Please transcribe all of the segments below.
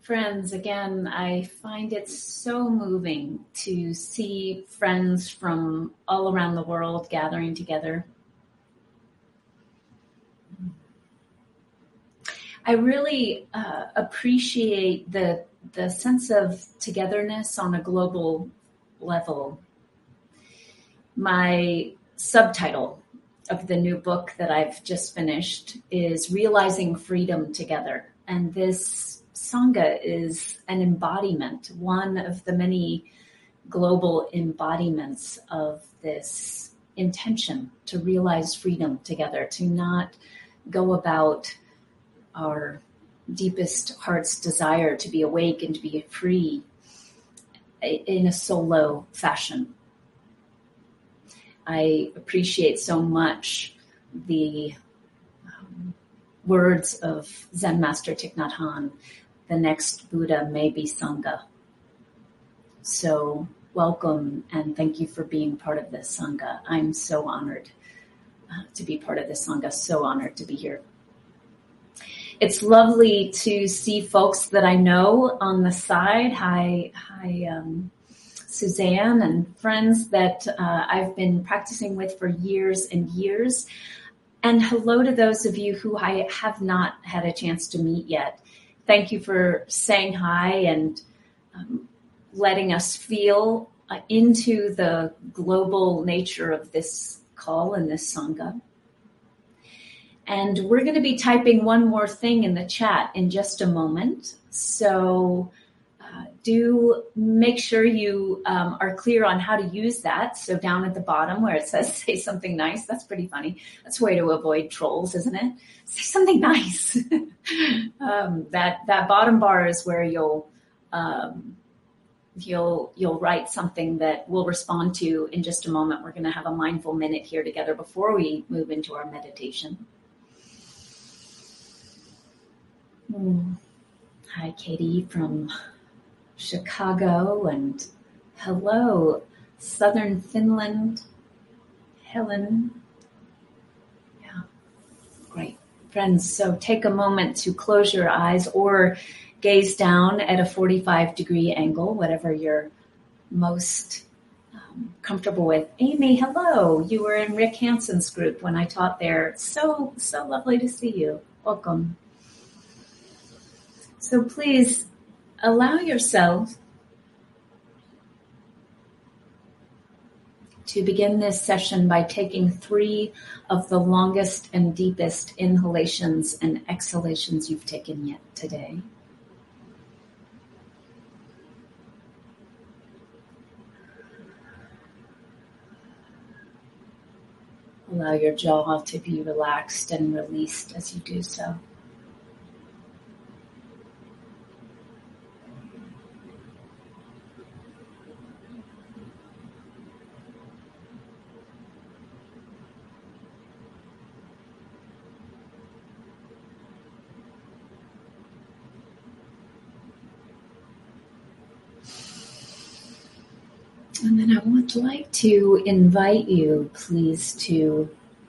Friends, again, I find it so moving to see friends from all around the world gathering together. I really appreciate the sense of togetherness on a global level. My subtitle of the new book that I've just finished is Realizing Freedom Together. And this Sangha is an embodiment, one of the many global embodiments of this intention to realize freedom together, to not go about our deepest heart's desire to be awake and to be free in a solo fashion. I appreciate so much the words of Zen Master Thich Nhat Hanh, the next Buddha may be Sangha. So welcome and thank you for being part of this Sangha. I'm so honored to be part of this Sangha, so honored to be here. It's lovely to see folks that I know on the side. Hi, Suzanne, and friends that I've been practicing with for years and years. And hello to those of you who I have not had a chance to meet yet. Thank you for saying hi and letting us feel into the global nature of this call and this Sangha. And we're going to be typing one more thing in the chat in just a moment. So do make sure you are clear on how to use that. So down at the bottom where it says say something nice, that's pretty funny. That's a way to avoid trolls, isn't it? Say something nice. That bottom bar is where you'll write something that we'll respond to in just a moment. We're going to have a mindful minute here together before we move into our meditation. Hi, Katie from Chicago, and hello, Southern Finland. Helen. Yeah, great. Friends, so take a moment to close your eyes or gaze down at a 45-degree angle, whatever you're most comfortable with. Amy, hello. You were in Rick Hansen's group when I taught there. So lovely to see you. Welcome. So please allow yourself to begin this session by taking 3 of the longest and deepest inhalations and exhalations you've taken yet today. Allow your jaw to be relaxed and released as you do so. And then I would like to invite you, please, to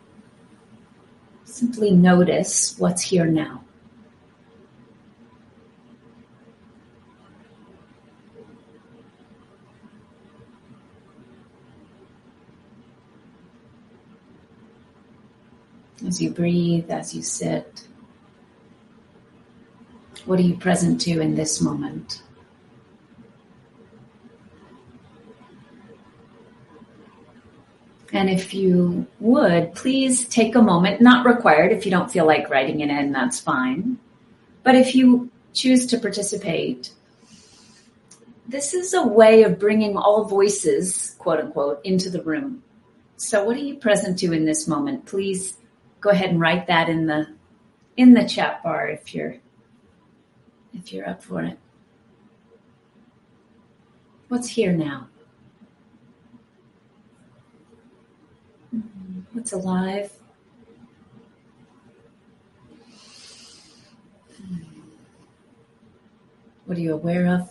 simply notice what's here now. As you breathe, as you sit, what are you present to in this moment? And if you would, please take a moment, not required. If you don't feel like writing it in, that's fine. But if you choose to participate, this is a way of bringing all voices, quote unquote, into the room. So what are you present to in this moment? Please go ahead and write that in the chat bar if you're up for it. What's here now? What's alive? What are you aware of?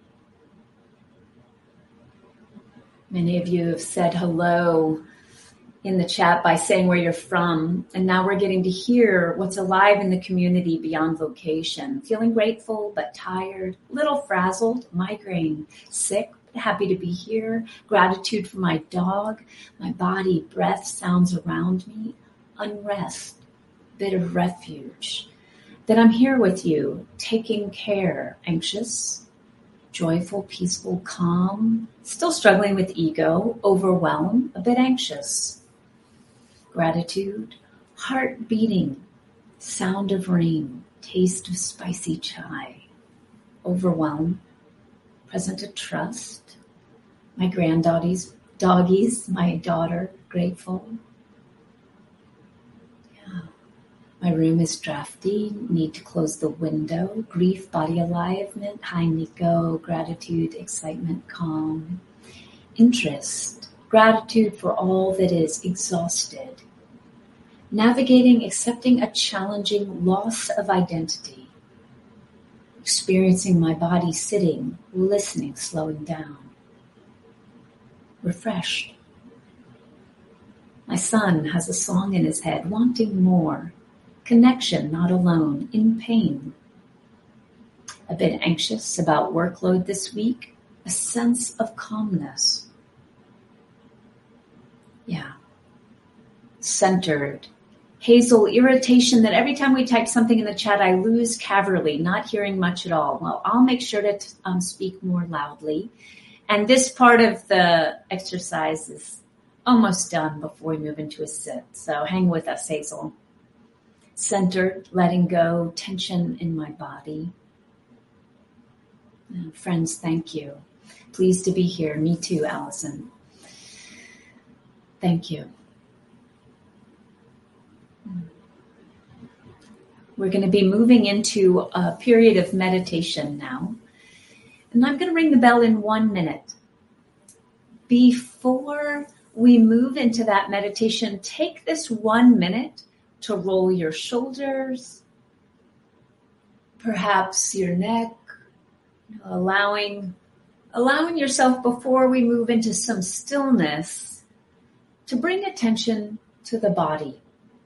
Many of you have said hello in the chat by saying where you're from. And now we're getting to hear what's alive in the community beyond vocation. Feeling grateful, but tired, a little frazzled, migraine, sick, but happy to be here. Gratitude for my dog, my body, breath, sounds around me, unrest, bit of refuge. That I'm here with you, taking care, anxious, joyful, peaceful, calm, still struggling with ego, overwhelmed, a bit anxious. Gratitude, heart beating, sound of rain, taste of spicy chai, overwhelm, present of trust, my granddoggies, my daughter, grateful. Yeah. My room is drafty, need to close the window, grief, body alignment, hi Nico, gratitude, excitement, calm, interest, gratitude for all that is, exhausted. Navigating, accepting a challenging loss of identity. Experiencing my body sitting, listening, slowing down. Refreshed. My son has a song in his head, wanting more. Connection, not alone, in pain. A bit anxious about workload this week. A sense of calmness. Yeah. Centered. Hazel, irritation that every time we type something in the chat, I lose Caverly, not hearing much at all. Well, I'll make sure to speak more loudly. And this part of the exercise is almost done before we move into a sit. So hang with us, Hazel. Centered, letting go, tension in my body. Friends, thank you. Pleased to be here. Me too, Allison. Thank you. We're going to be moving into a period of meditation now. And I'm going to ring the bell in 1 minute. Before we move into that meditation, take this 1 minute to roll your shoulders, perhaps your neck, allowing yourself before we move into some stillness to bring attention to the body.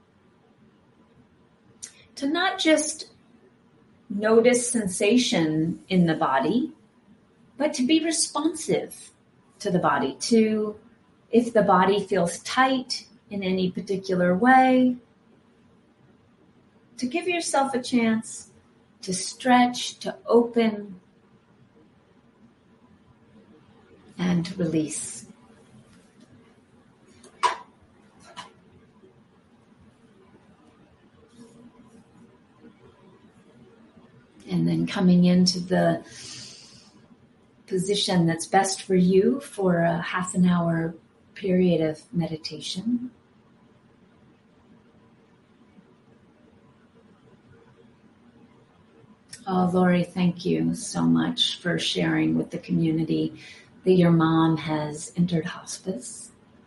To not just notice sensation in the body, but to be responsive to the body, to if the body feels tight in any particular way, to give yourself a chance to stretch, to open, and to release. And then coming into the position that's best for you for a half an hour period of meditation. Oh, Lori, thank you so much for sharing with the community that your mom has entered hospice.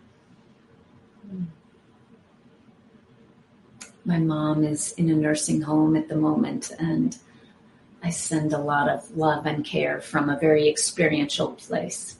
My mom is in a nursing home at the moment, and I send a lot of love and care from a very experiential place.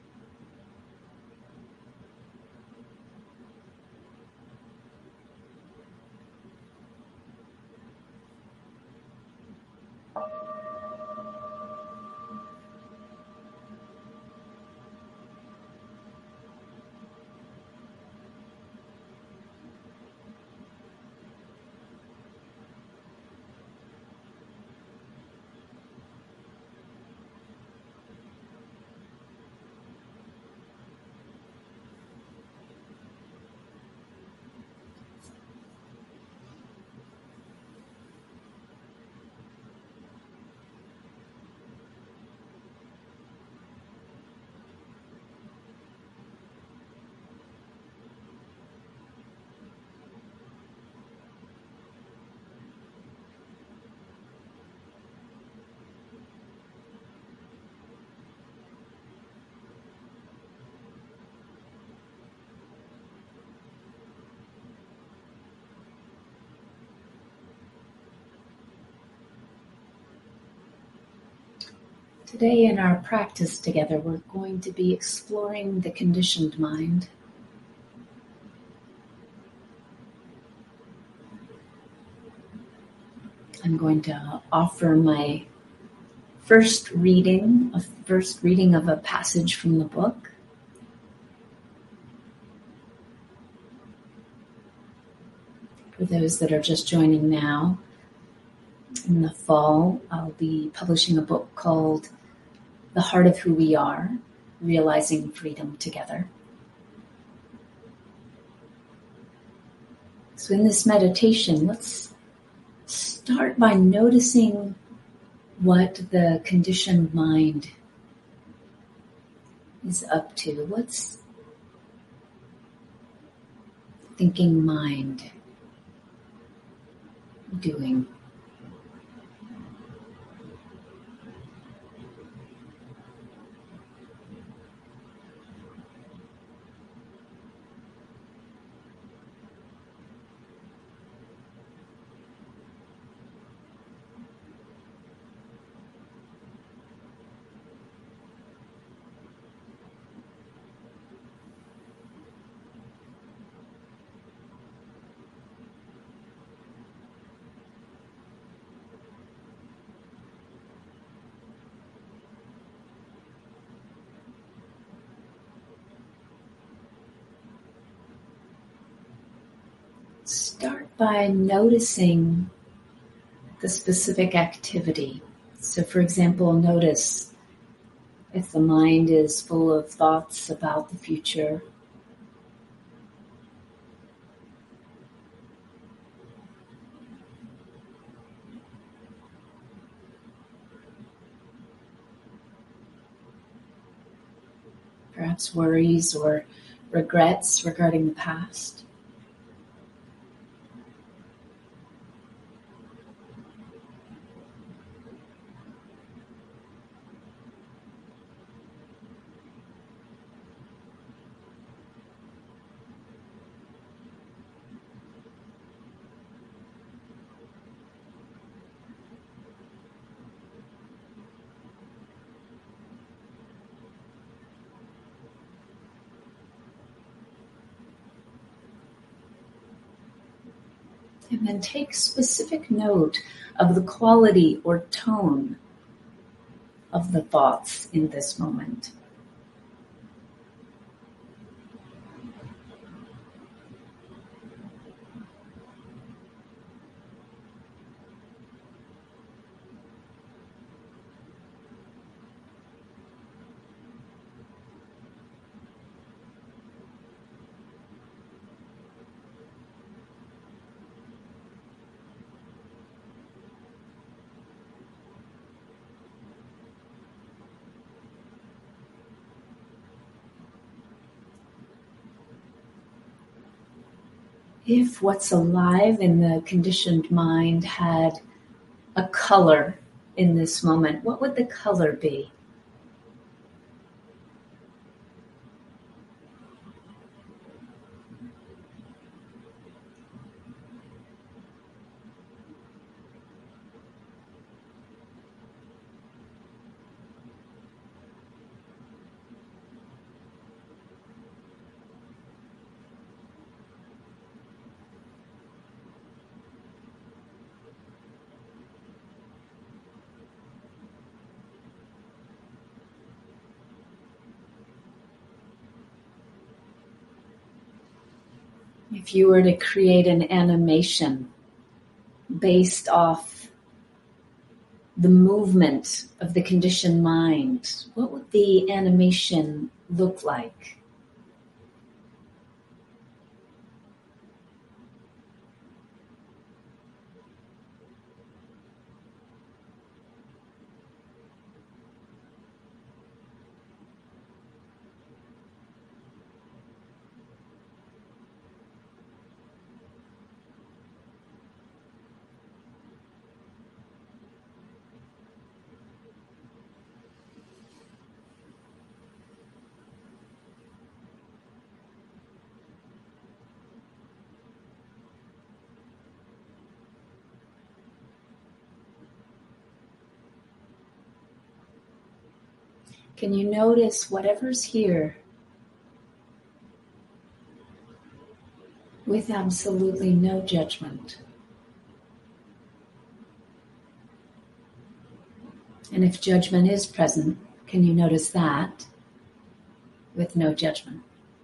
Today in our practice together, we're going to be exploring the conditioned mind. I'm going to offer my first reading of a passage from the book. For those that are just joining now, in the fall, I'll be publishing a book called The Heart of Who We Are, Realizing Freedom Together. So in this meditation, let's start by noticing what the conditioned mind is up to. What's thinking mind doing? Start by noticing the specific activity. So, for example, notice if the mind is full of thoughts about the future, perhaps worries or regrets regarding the past. And then take specific note of the quality or tone of the thoughts in this moment. If what's alive in the conditioned mind had a color in this moment, what would the color be? If you were to create an animation based off the movement of the conditioned mind, what would the animation look like? Can you notice whatever's here with absolutely no judgment? And if judgment is present, can you notice that with no judgment?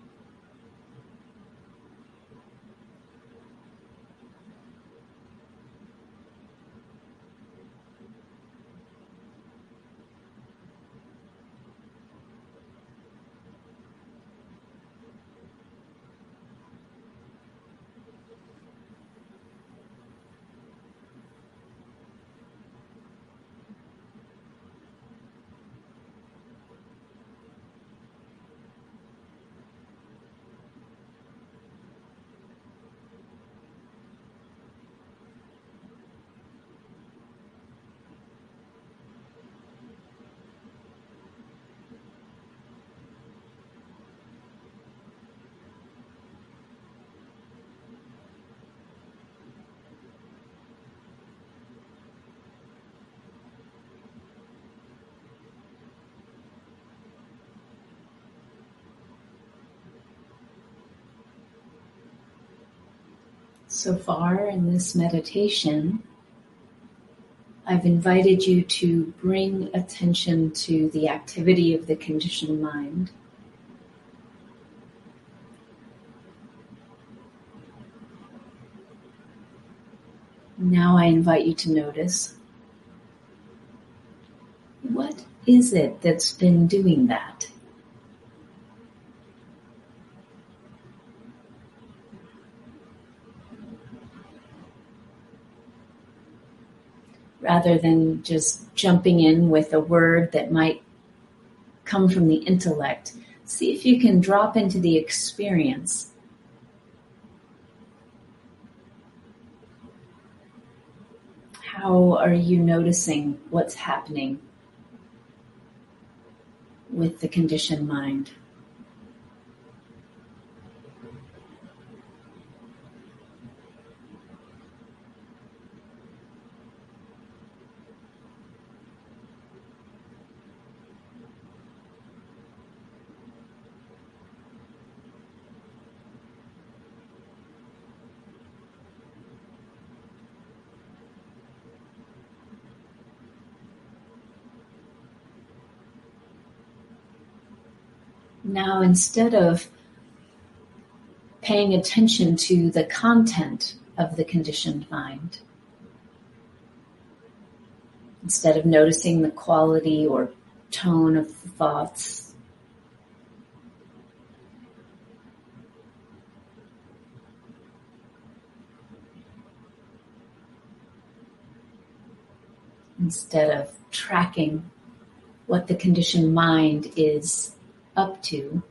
So far in this meditation, I've invited you to bring attention to the activity of the conditioned mind. Now I invite you to notice, what is it that's been doing that? Rather than just jumping in with a word that might come from the intellect, see if you can drop into the experience. How are you noticing what's happening with the conditioned mind? Now, instead of paying attention to the content of the conditioned mind, instead of noticing the quality or tone of the thoughts, instead of tracking what the conditioned mind is up to,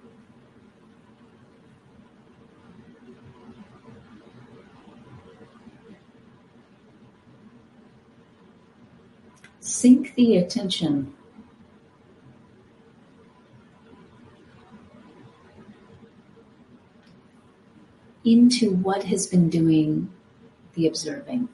sink the attention into what has been doing the observing.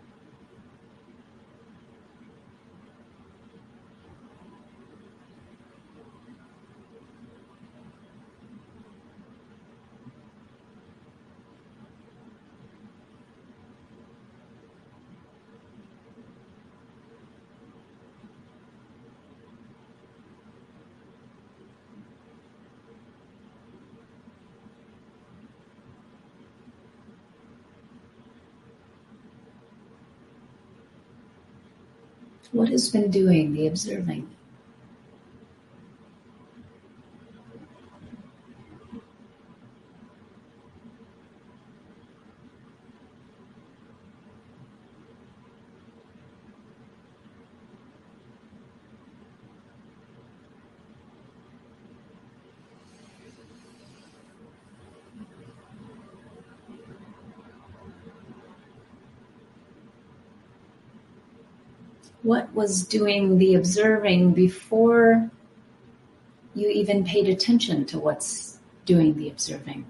What has been doing the observing? What was doing the observing before you even paid attention to what's doing the observing?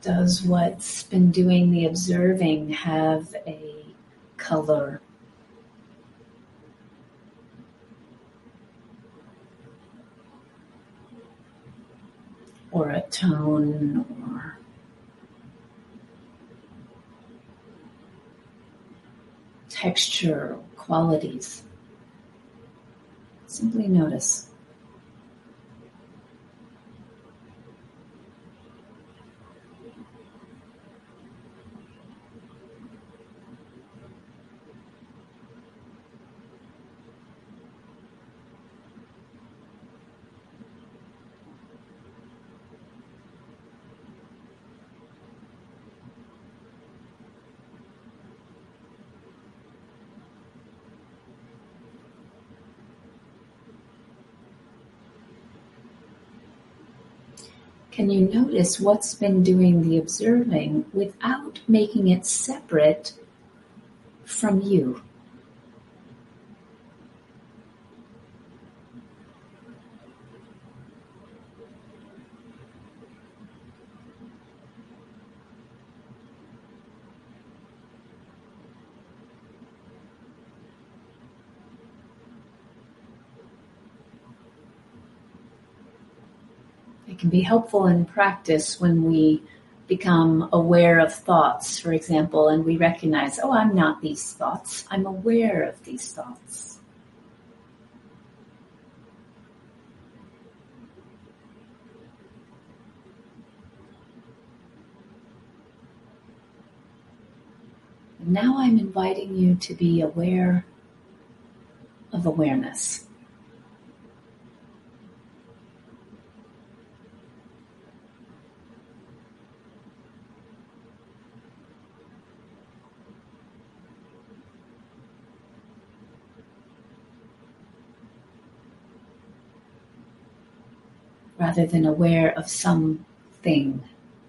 Does what's been doing the observing have a color? Or a tone, or texture, qualities? Simply notice. Can you notice what's been doing the observing without making it separate from you? It can be helpful in practice when we become aware of thoughts, for example, and we recognize, oh, I'm not these thoughts. I'm aware of these thoughts. Now I'm inviting you to be aware of awareness. Rather than aware of something.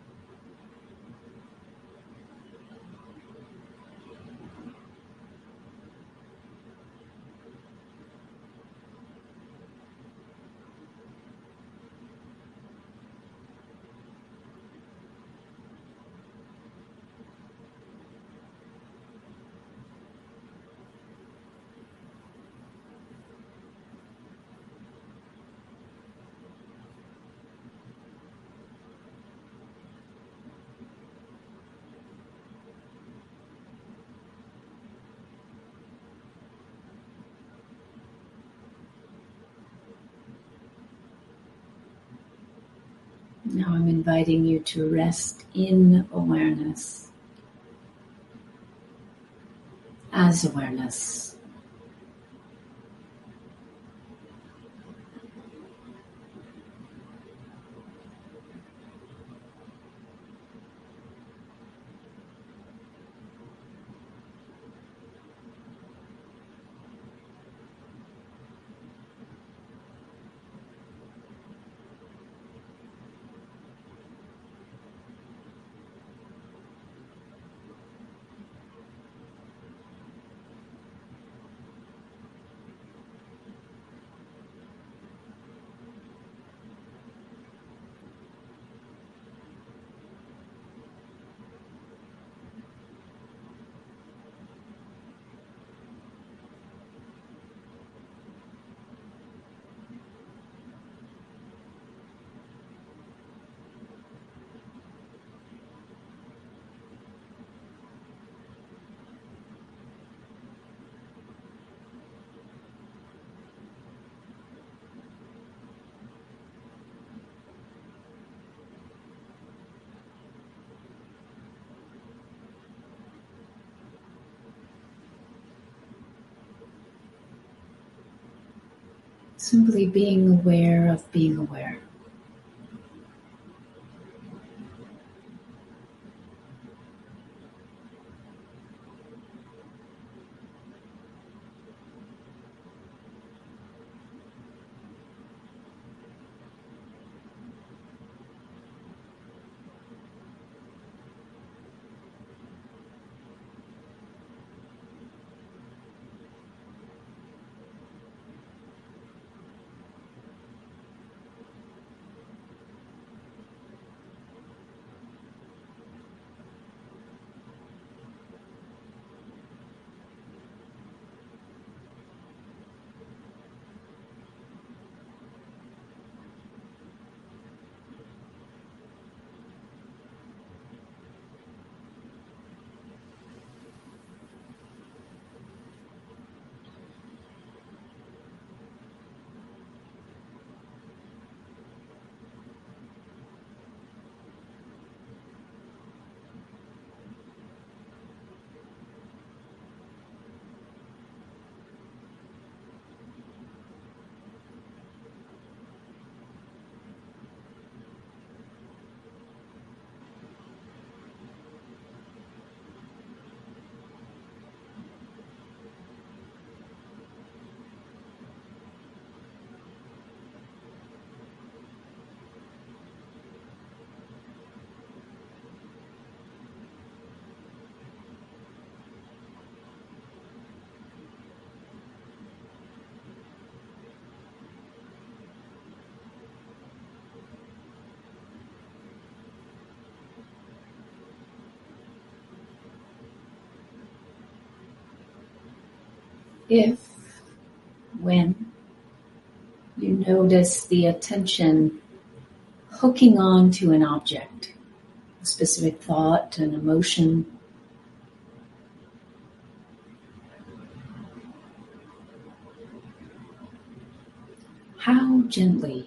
Now I'm inviting you to rest in awareness, as awareness. Simply being aware of being aware. If, when you notice the attention hooking on to an object, a specific thought, an emotion, how gently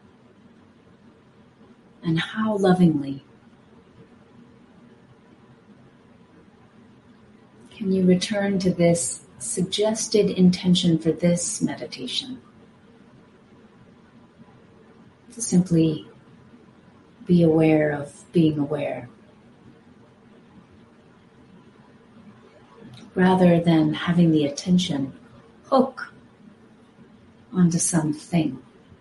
and how lovingly can you return to this suggested intention for this meditation? To simply be aware of being aware, rather than having the attention hook onto something.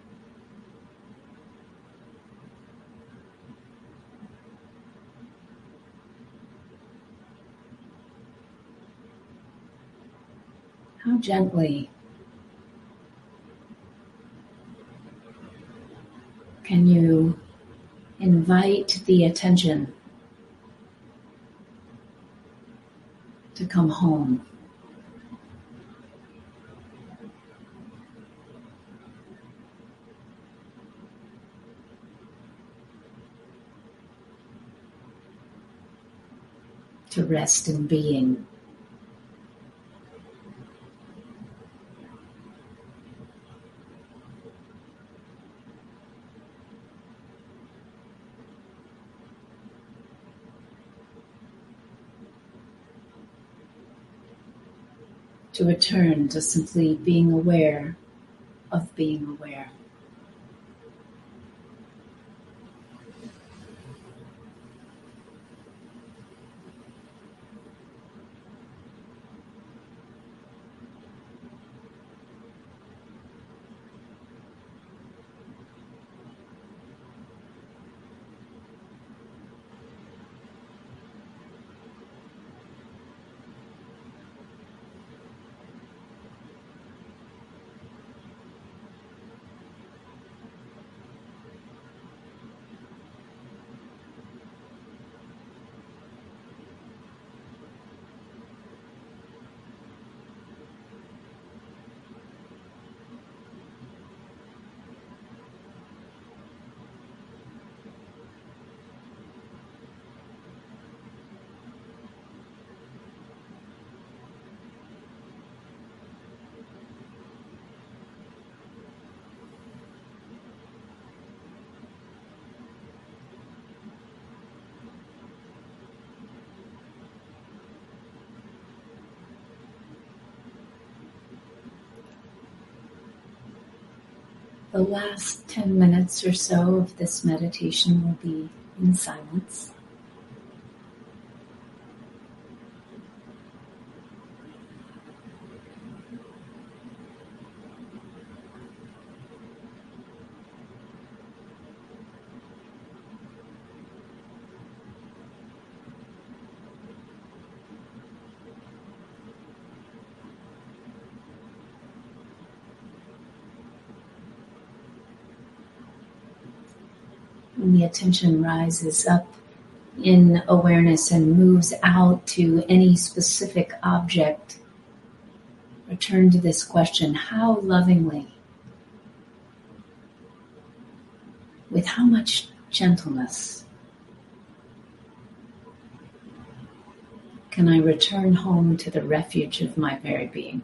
How gently can you invite the attention to come home? To rest in being. To return to simply being aware of being aware. The last 10 minutes or so of this meditation will be in silence. When the attention rises up in awareness and moves out to any specific object, return to this question: how lovingly, with how much gentleness, can I return home to the refuge of my very being?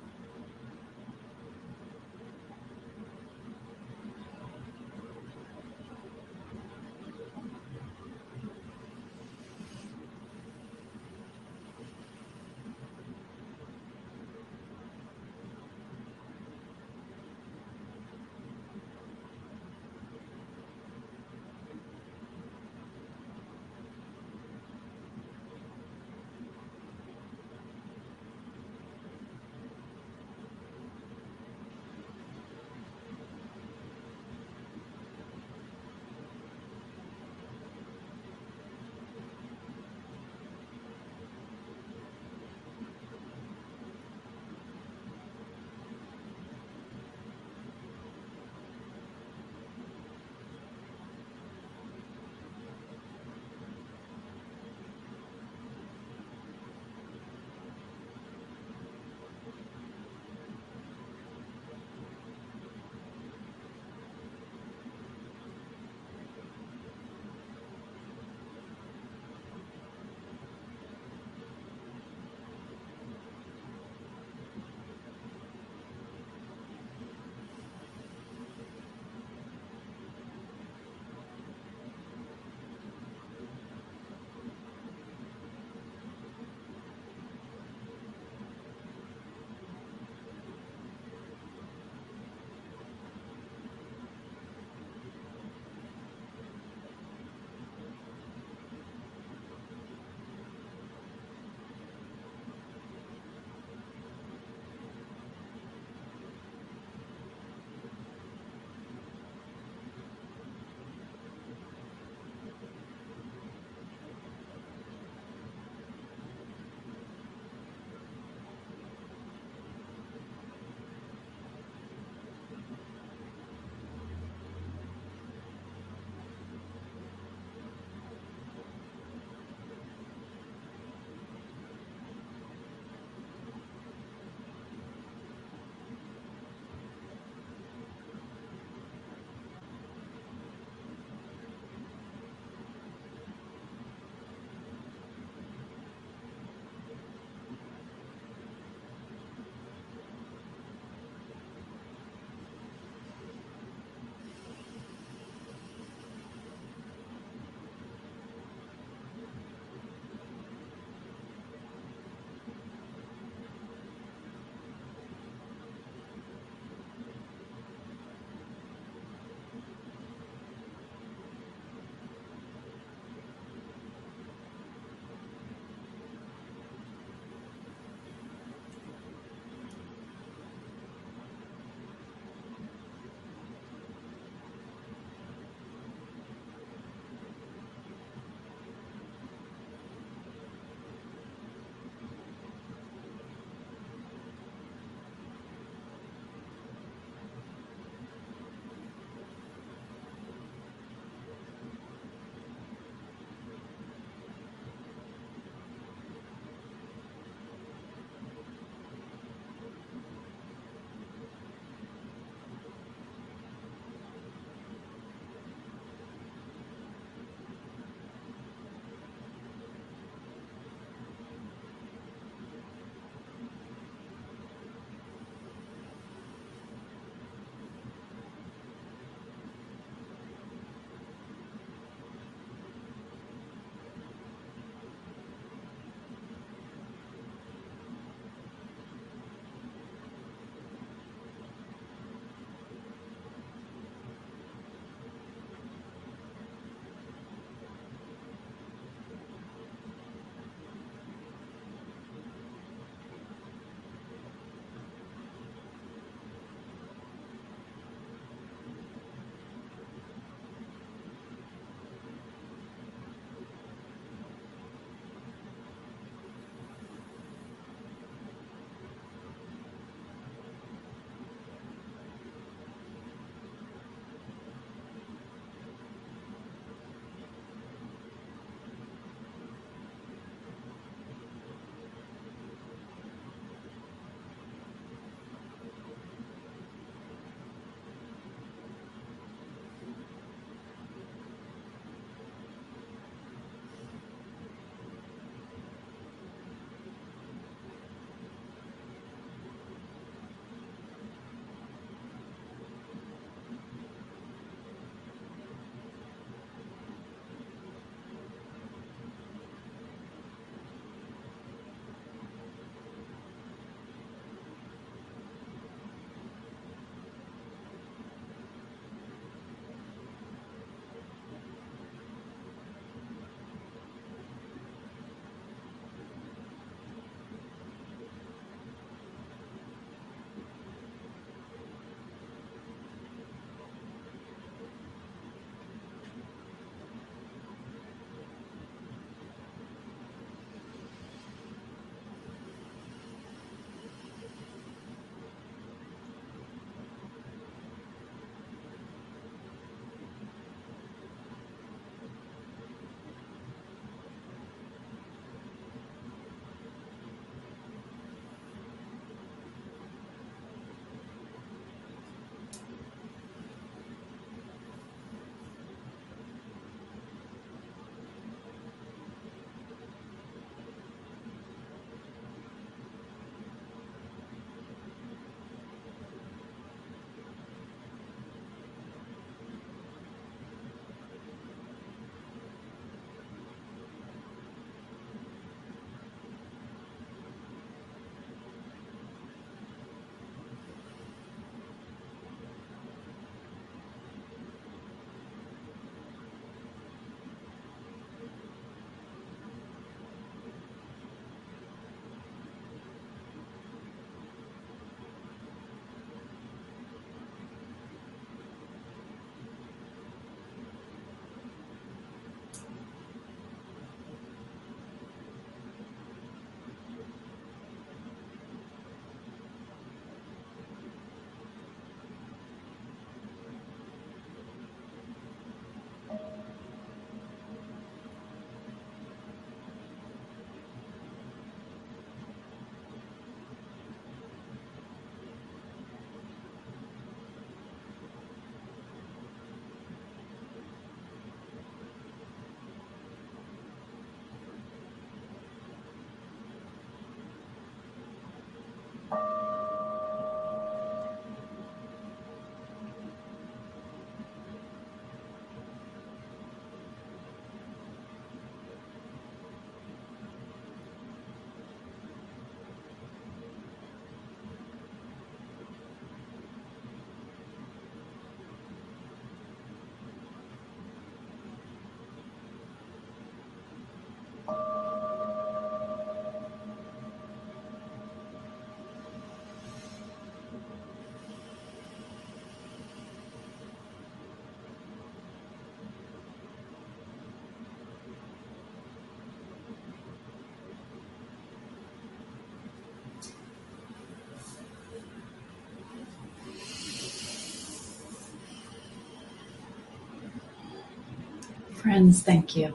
Friends, thank you.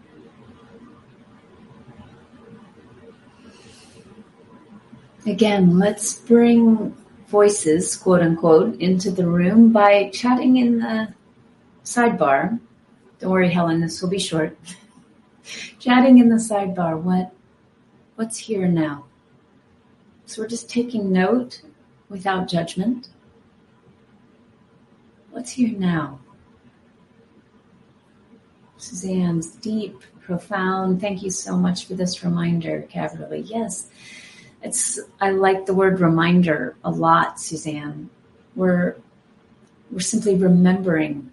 Again, let's bring voices, quote unquote, into the room by chatting in the sidebar. Don't worry, Helen, this will be short. Chatting in the sidebar, what's here now? So we're just taking note without judgment. What's here now? Suzanne's deep, profound. Thank you so much for this reminder, Caverly. Yes, I like the word reminder a lot, Suzanne. We're simply remembering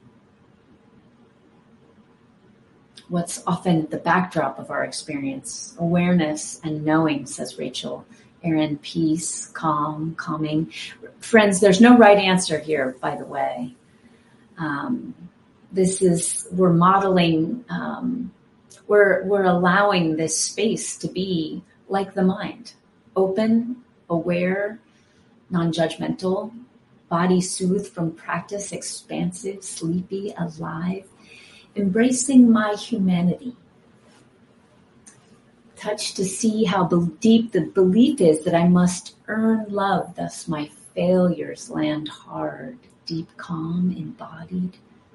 what's often the backdrop of our experience. Awareness and knowing, says Rachel. Erin, peace, calm, calming. Friends, there's no right answer here, by the way. We're modeling, we're allowing this space to be like the mind. Open, aware, non-judgmental, body soothed from practice, expansive, sleepy, alive, embracing my humanity. Touch to see how deep the belief is that I must earn love, thus my failures land hard, deep calm, embodied.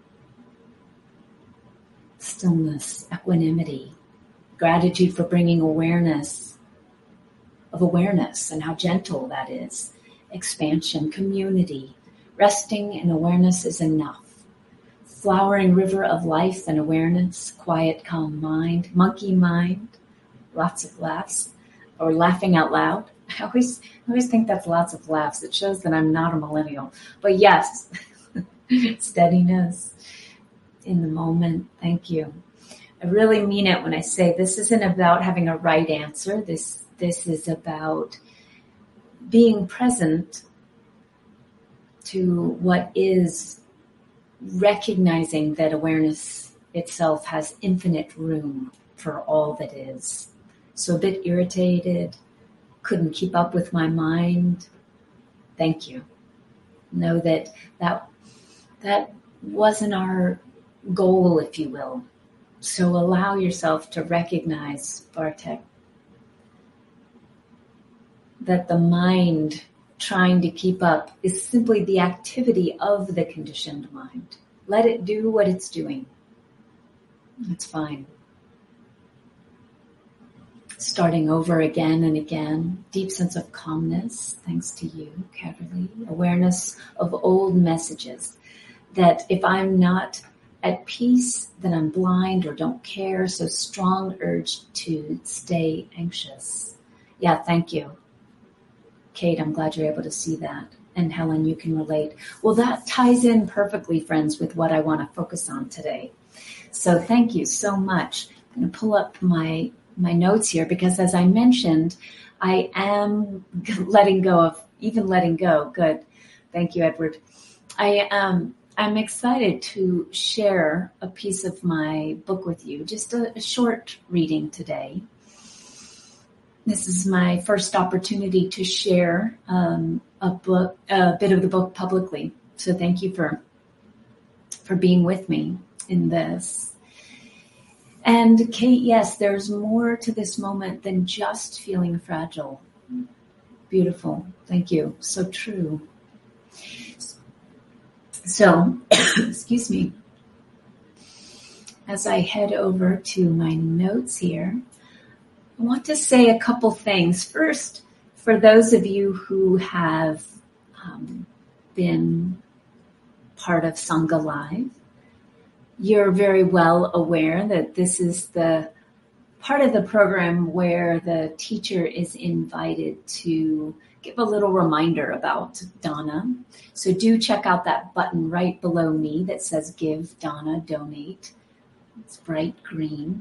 Stillness, equanimity, gratitude for bringing awareness and how gentle that is. Expansion, community, resting in awareness is enough. Flowering river of life and awareness, quiet, calm mind, monkey mind, lots of laughs, or laughing out loud. I always think that's lots of laughs. It shows that I'm not a millennial. But yes, steadiness in the moment. Thank you. I really mean it when I say this isn't about having a right answer. This is about being present to what is, recognizing that awareness itself has infinite room for all that is. So a bit irritated, couldn't keep up with my mind. Thank you. Know that wasn't our goal, if you will. So allow yourself to recognize, Bartek, that the mind trying to keep up is simply the activity of the conditioned mind. Let it do what it's doing. It's fine. Starting over again and again. Deep sense of calmness, thanks to you, Caverly. Awareness of old messages. That if I'm not at peace, then I'm blind or don't care. So strong urge to stay anxious. Yeah, thank you. Kate, I'm glad you're able to see that. And Helen, you can relate. Well, that ties in perfectly, friends, with what I want to focus on today. So thank you so much. I'm going to pull up my notes here because, as I mentioned, I am letting go. Good. Thank you, Edward. I'm excited to share a piece of my book with you, just a short reading today. This is my first opportunity to share a bit of the book publicly. So thank you for being with me in this. And Kate, yes, there's more to this moment than just feeling fragile. Beautiful. Thank you. So true. So, excuse me. As I head over to my notes here, I want to say a couple things. First, for those of you who have been part of Sangha Live, you're very well aware that this is the part of the program where the teacher is invited to give a little reminder about Dana. So do check out that button right below me that says Give Dana, Donate. It's bright green.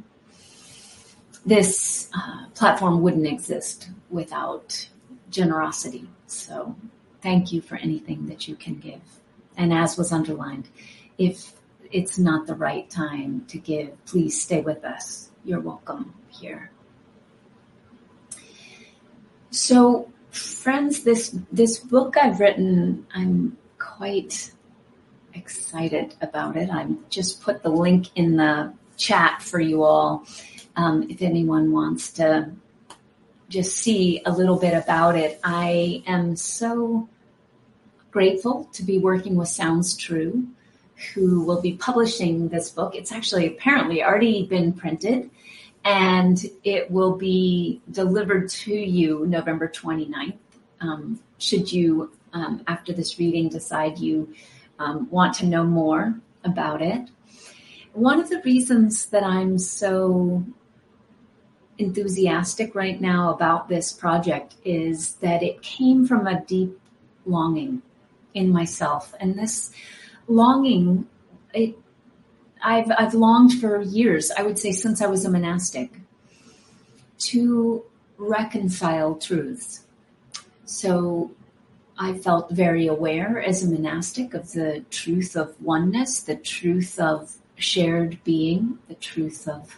This platform wouldn't exist without generosity. So thank you for anything that you can give. And as was underlined, if it's not the right time to give, please stay with us. You're welcome here. So friends, this book I've written, I'm quite excited about it. I just put the link in the chat for you all. If anyone wants to just see a little bit about it. I am so grateful to be working with Sounds True, who will be publishing this book. It's actually apparently already been printed, and it will be delivered to you November 29th. Should you, after this reading, decide you want to know more about it. One of the reasons that I'm so enthusiastic right now about this project is that it came from a deep longing in myself. And this longing, I've longed for years, I would say since I was a monastic, to reconcile truths. So I felt very aware as a monastic of the truth of oneness, the truth of shared being, the truth of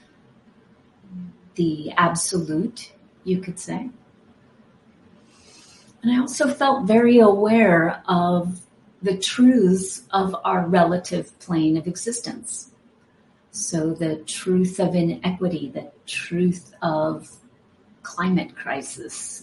the absolute, you could say. And I also felt very aware of the truths of our relative plane of existence. So the truth of inequity, the truth of climate crisis,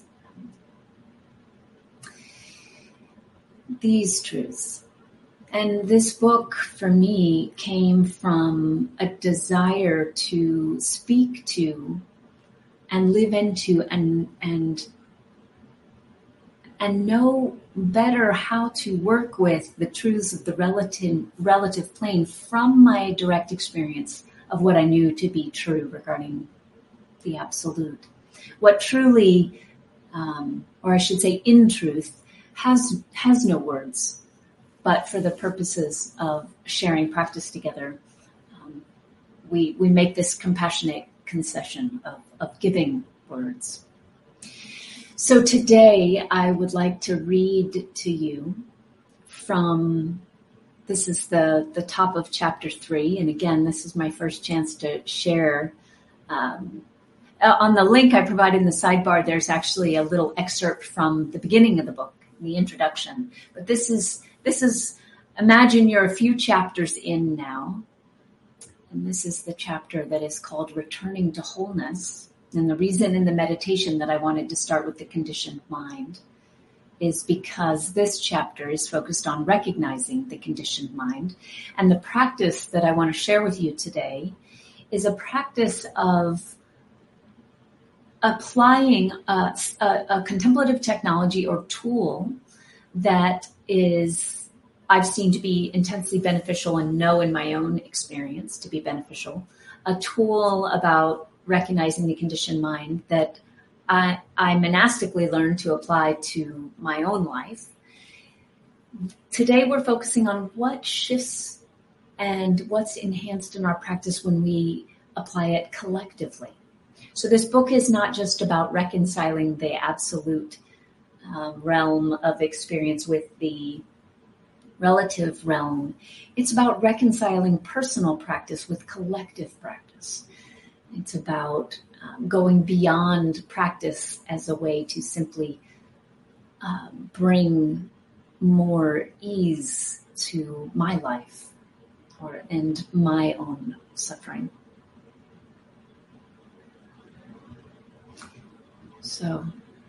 these truths. And this book, for me, came from a desire to speak to and live into and know better how to work with the truths of the relative plane from my direct experience of what I knew to be true regarding the absolute. What truly, or I should say in truth, has no words. But for the purposes of sharing practice together, we make this compassionate concession of giving words. So today I would like to read to you from, this is the top of chapter 3. And again, this is my first chance to share. On the link I provided in the sidebar, there's actually a little excerpt from the beginning of the book, the introduction. But this is, imagine you're a few chapters in now, and this is the chapter that is called Returning to Wholeness. And the reason in the meditation that I wanted to start with the conditioned mind is because this chapter is focused on recognizing the conditioned mind. And the practice that I want to share with you today is a practice of applying a contemplative technology or tool that is, I've seen to be intensely beneficial and know in my own experience to be beneficial, a tool about recognizing the conditioned mind that I monastically learned to apply to my own life. Today we're focusing on what shifts and what's enhanced in our practice when we apply it collectively. So this book is not just about reconciling the absolute realm of experience with the relative realm. It's about reconciling personal practice with collective practice. It's about going beyond practice as a way to simply bring more ease to my life and my own suffering. So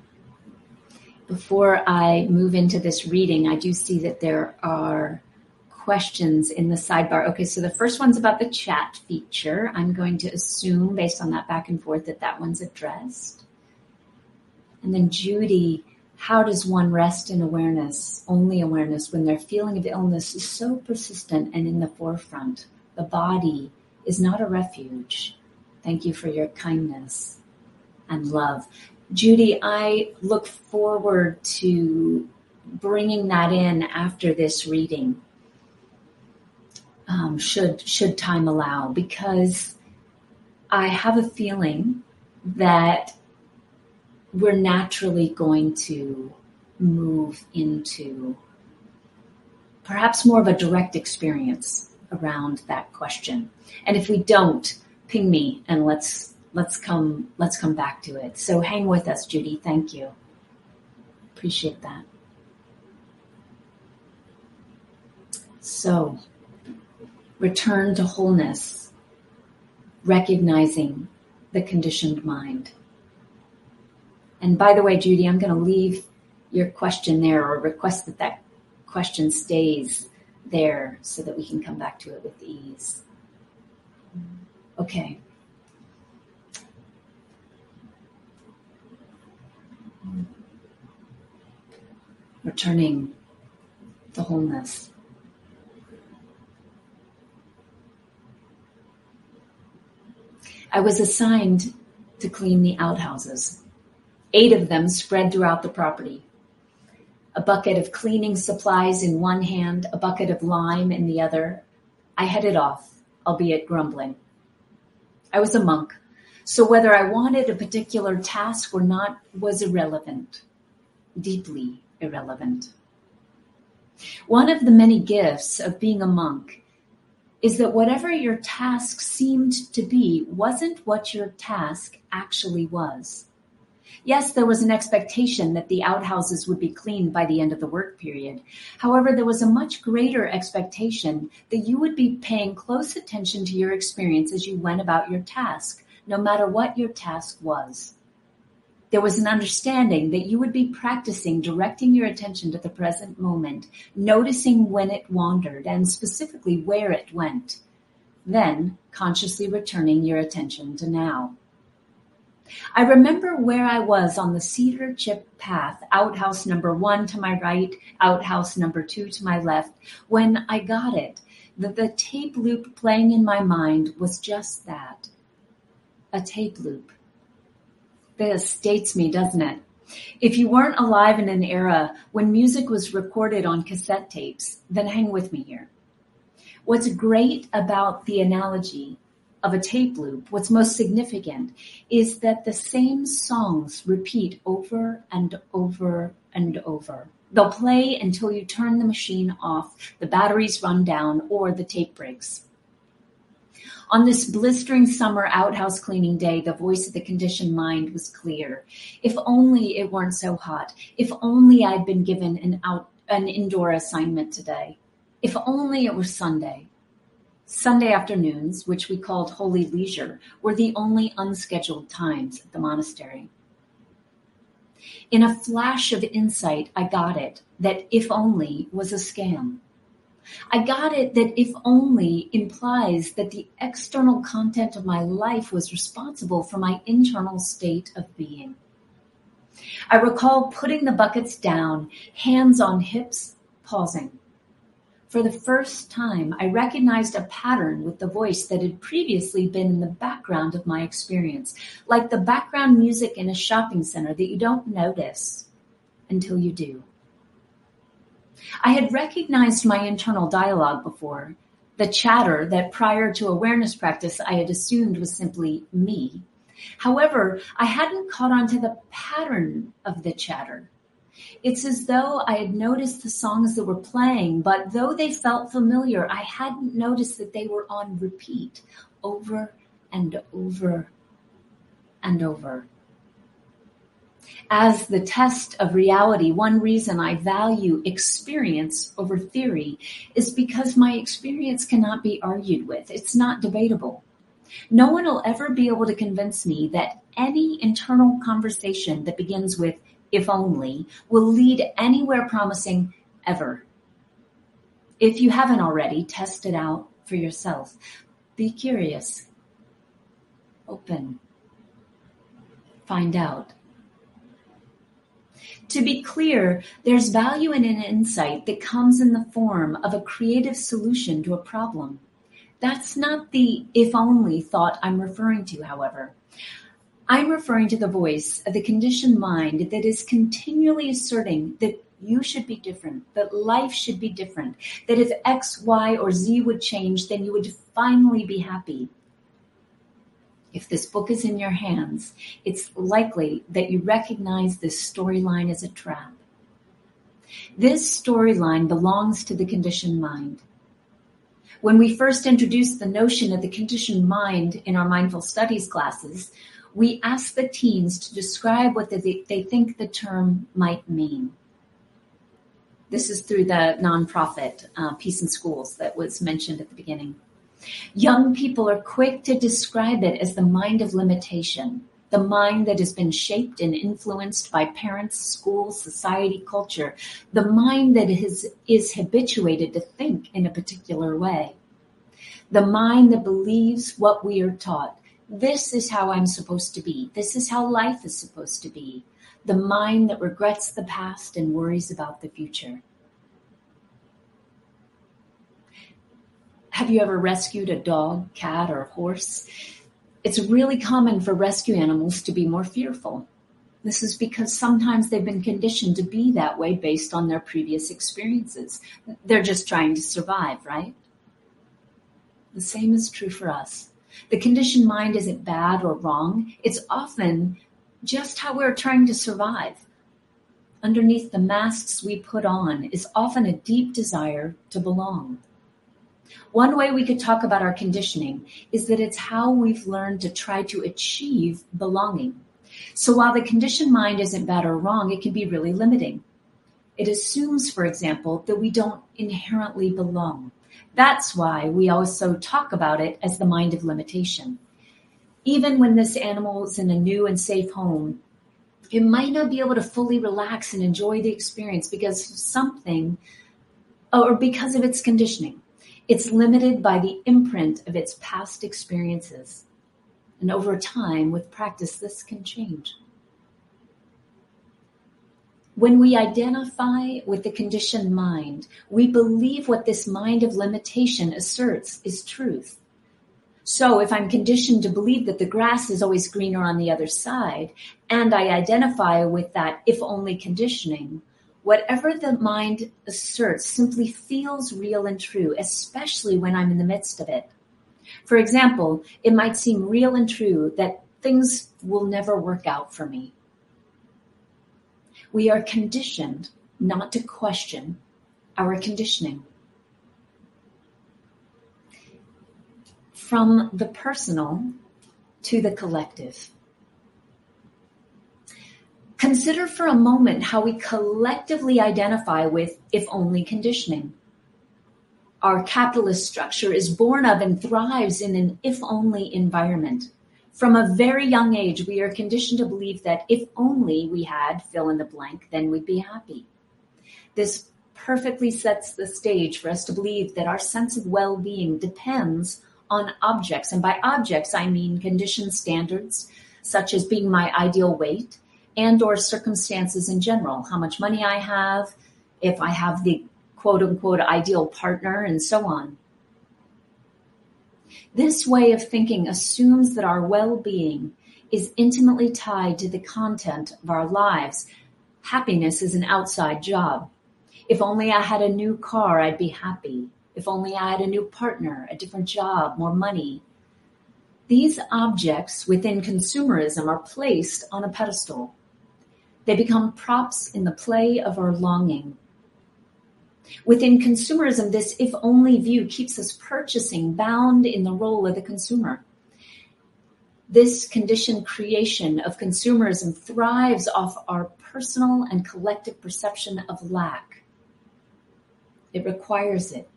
before I move into this reading, I do see that there are questions in the sidebar. Okay, so the first one's about the chat feature. I'm going to assume, based on that back and forth, that one's addressed. And then Judy, how does one rest in awareness, only awareness, when their feeling of illness is so persistent and in the forefront? The body is not a refuge. Thank you for your kindness and love. Judy, I look forward to bringing that in after this reading, should time allow, because I have a feeling that we're naturally going to move into perhaps more of a direct experience around that question. And if we don't, ping me and let's come back to it. So hang with us, Judy. Thank you. Appreciate that. So, return to wholeness. recognizing the conditioned mind. And by the way, Judy, I'm going to leave your question there, or request that that question stays there so that we can come back to it with ease. Okay. Returning to wholeness. I was assigned to clean the outhouses, 8 of them spread throughout the property. A bucket of cleaning supplies in one hand, a bucket of lime in the other. I headed off, albeit grumbling. I was a monk, so whether I wanted a particular task or not was irrelevant, deeply irrelevant. One of the many gifts of being a monk is that whatever your task seemed to be wasn't what your task actually was. Yes, there was an expectation that the outhouses would be cleaned by the end of the work period. However, there was a much greater expectation that you would be paying close attention to your experience as you went about your task, no matter what your task was. There was an understanding that you would be practicing directing your attention to the present moment, noticing when it wandered and specifically where it went, then consciously returning your attention to now. I remember where I was on the cedar chip path, outhouse number 1 to my right, outhouse number 2 to my left, when I got it, that the tape loop playing in my mind was just that, a tape loop. This dates me, doesn't it? If you weren't alive in an era when music was recorded on cassette tapes, then hang with me here. What's great about the analogy of a tape loop, what's most significant, is that the same songs repeat over and over and over. They'll play until you turn the machine off, the batteries run down, or the tape breaks. On this blistering summer outhouse cleaning day, the voice of the conditioned mind was clear. If only it weren't so hot. If only I'd been given an indoor assignment today. If only it were Sunday. Sunday afternoons, which we called holy leisure, were the only unscheduled times at the monastery. In a flash of insight, I got it, that if only was a scam. I got it that if only implies that the external content of my life was responsible for my internal state of being. I recall putting the buckets down, hands on hips, pausing. For the first time, I recognized a pattern with the voice that had previously been in the background of my experience, like the background music in a shopping center that you don't notice until you do. I had recognized my internal dialogue before, the chatter that prior to awareness practice I had assumed was simply me. However, I hadn't caught on to the pattern of the chatter. It's as though I had noticed the songs that were playing, but though they felt familiar, I hadn't noticed that they were on repeat over and over and over. As the test of reality, one reason I value experience over theory is because my experience cannot be argued with. It's not debatable. No one will ever be able to convince me that any internal conversation that begins with if only will lead anywhere promising ever. If you haven't already, test it out for yourself. Be curious. Open. Find out. To be clear, there's value in an insight that comes in the form of a creative solution to a problem. That's not the if only thought I'm referring to, however. I'm referring to the voice of the conditioned mind that is continually asserting that you should be different, that life should be different, that if X, Y, or Z would change, then you would finally be happy. If this book is in your hands, it's likely that you recognize this storyline as a trap. This storyline belongs to the conditioned mind. When we first introduced the notion of the conditioned mind in our mindful studies classes, we asked the teens to describe what they think the term might mean. This is through the nonprofit Peace in Schools that was mentioned at the beginning. Young people are quick to describe it as the mind of limitation, the mind that has been shaped and influenced by parents, schools, society, culture, the mind that is habituated to think in a particular way, the mind that believes what we are taught. This is how I'm supposed to be. This is how life is supposed to be. The mind that regrets the past and worries about the future. Have you ever rescued a dog, cat, or horse? It's really common for rescue animals to be more fearful. This is because sometimes they've been conditioned to be that way based on their previous experiences. They're just trying to survive, right? The same is true for us. The conditioned mind isn't bad or wrong. It's often just how we're trying to survive. Underneath the masks we put on is often a deep desire to belong. One way we could talk about our conditioning is that it's how we've learned to try to achieve belonging. So while the conditioned mind isn't bad or wrong, it can be really limiting. It assumes, for example, that we don't inherently belong. That's why we also talk about it as the mind of limitation. Even when this animal is in a new and safe home, it might not be able to fully relax and enjoy the experience because of its conditioning. It's limited by the imprint of its past experiences. And over time, with practice, this can change. When we identify with the conditioned mind, we believe what this mind of limitation asserts is truth. So if I'm conditioned to believe that the grass is always greener on the other side, and I identify with that if only conditioning, whatever the mind asserts simply feels real and true, especially when I'm in the midst of it. For example, it might seem real and true that things will never work out for me. We are conditioned not to question our conditioning. From the personal to the collective. Consider for a moment how we collectively identify with if only conditioning. Our capitalist structure is born of and thrives in an if only environment. From a very young age, we are conditioned to believe that if only we had fill in the blank, then we'd be happy. This perfectly sets the stage for us to believe that our sense of well-being depends on objects. And by objects, I mean conditioned standards, such as being my ideal weight and or circumstances in general, how much money I have, if I have the quote unquote ideal partner, and so on. This way of thinking assumes that our well-being is intimately tied to the content of our lives. Happiness is an outside job. If only I had a new car, I'd be happy. If only I had a new partner, a different job, more money. These objects within consumerism are placed on a pedestal. They become props in the play of our longing. Within consumerism, this if-only view keeps us purchasing, bound in the role of the consumer. This conditioned creation of consumerism thrives off our personal and collective perception of lack. It requires it.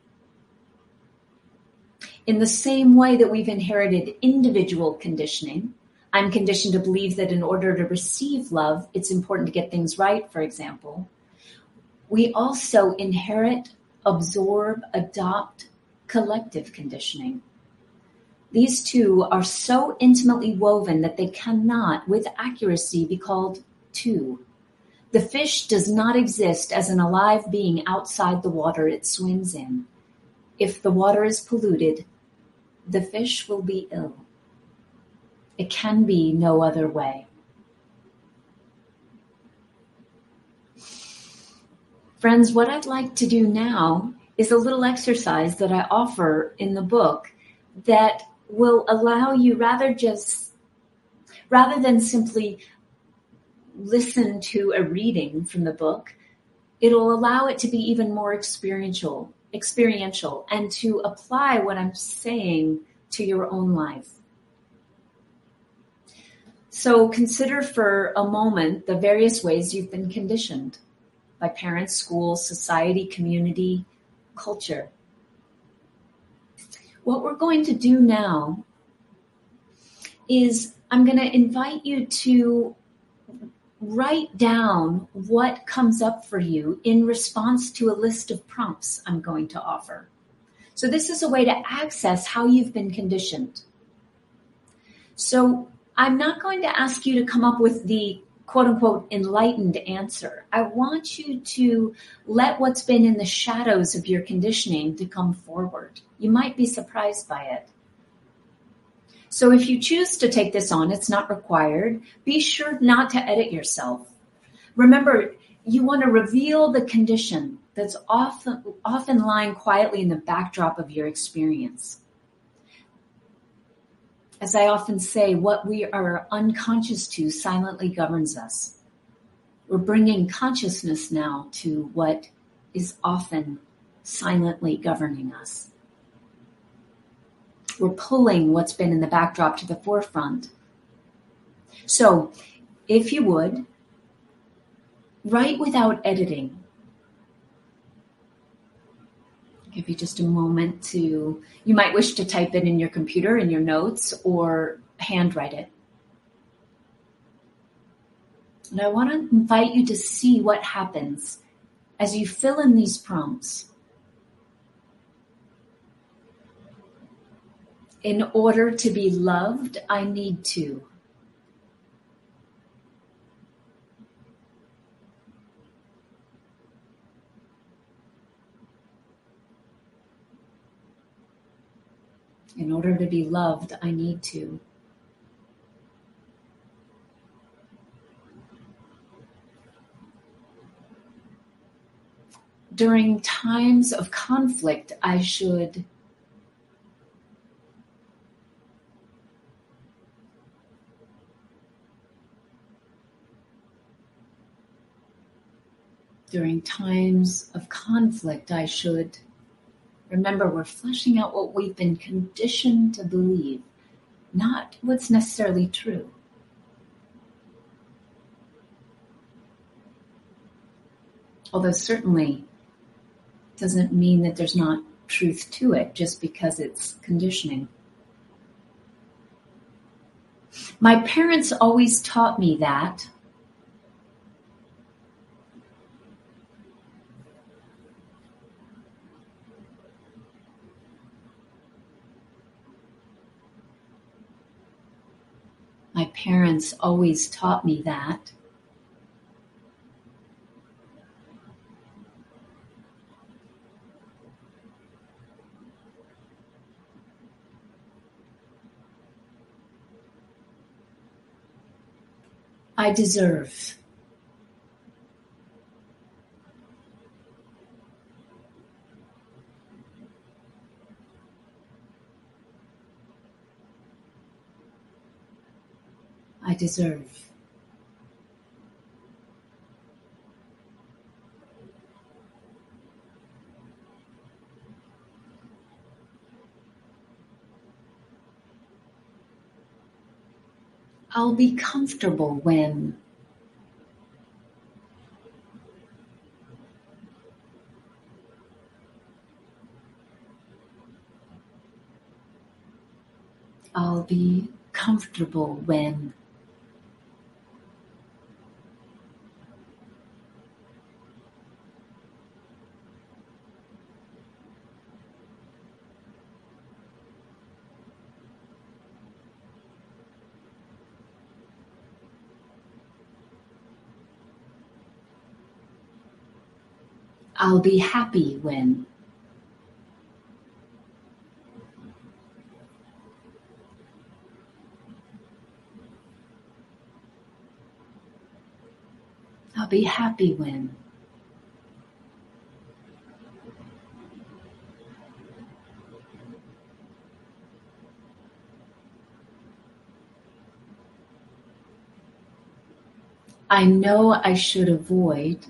In the same way that we've inherited individual conditioning, I'm conditioned to believe that in order to receive love, it's important to get things right, for example. We also inherit, absorb, adopt collective conditioning. These two are so intimately woven that they cannot, with accuracy, be called two. The fish does not exist as an alive being outside the water it swims in. If the water is polluted, the fish will be ill. It can be no other way. Friends, what I'd like to do now is a little exercise that I offer in the book that will allow you rather than simply listen to a reading from the book, it'll allow it to be even more experiential and to apply what I'm saying to your own life. So consider for a moment the various ways you've been conditioned by parents, schools, society, community, culture. What we're going to do now is I'm going to invite you to write down what comes up for you in response to a list of prompts I'm going to offer. So this is a way to access how you've been conditioned. So I'm not going to ask you to come up with the quote unquote enlightened answer. I want you to let what's been in the shadows of your conditioning to come forward. You might be surprised by it. So if you choose to take this on, it's not required. Be sure not to edit yourself. Remember, you want to reveal the condition that's often lying quietly in the backdrop of your experience. As I often say, what we are unconscious to silently governs us. We're bringing consciousness now to what is often silently governing us. We're pulling what's been in the backdrop to the forefront. So, if you would, write without editing. I'll give you just a moment to, you might wish to type it in your computer, in your notes, or handwrite it. And I want to invite you to see what happens as you fill in these prompts. In order to be loved, I need to. In order to be loved, I need to. During times of conflict, I should. During times of conflict, I should. Remember, we're fleshing out what we've been conditioned to believe, not what's necessarily true. Although certainly doesn't mean that there's not truth to it just because it's conditioning. My parents always taught me that My parents always taught me that I deserve. I deserve. I'll be comfortable when. I'll be comfortable when. I'll be happy when. I'll be happy when. I know I should avoid.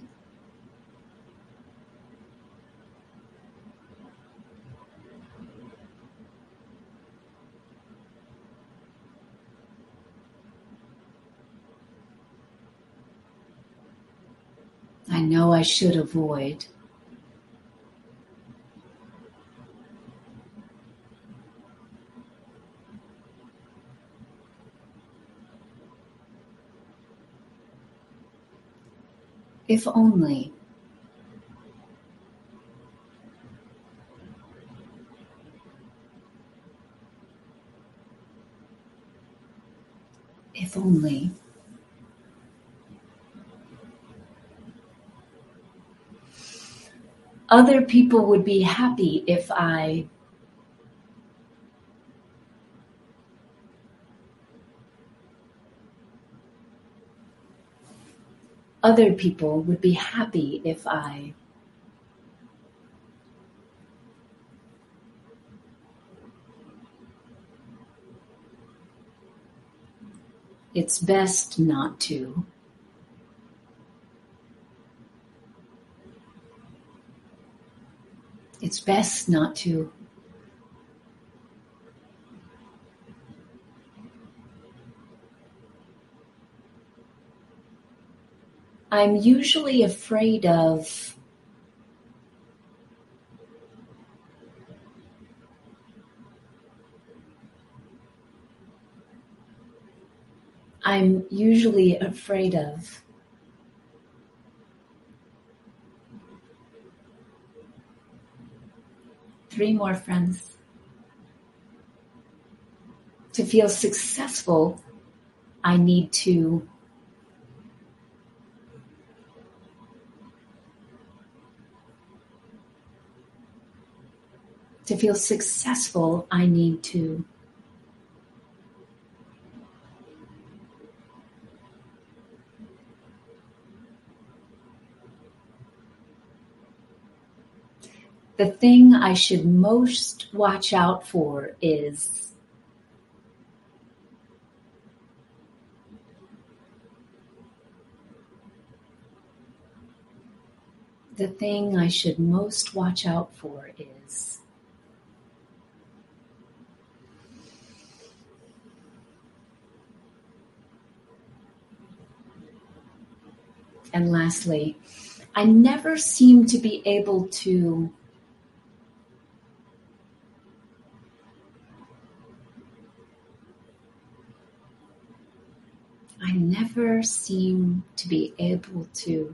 I know I should avoid. If only. If only. Other people would be happy if I. Other people would be happy if I. It's best not to. It's best not to. I'm usually afraid of. I'm usually afraid of. Three more, friends. To feel successful, I need to. To feel successful, I need to. The thing I should most watch out for is. The thing I should most watch out for is. And lastly, I never seem to be able to. I never seem to be able to.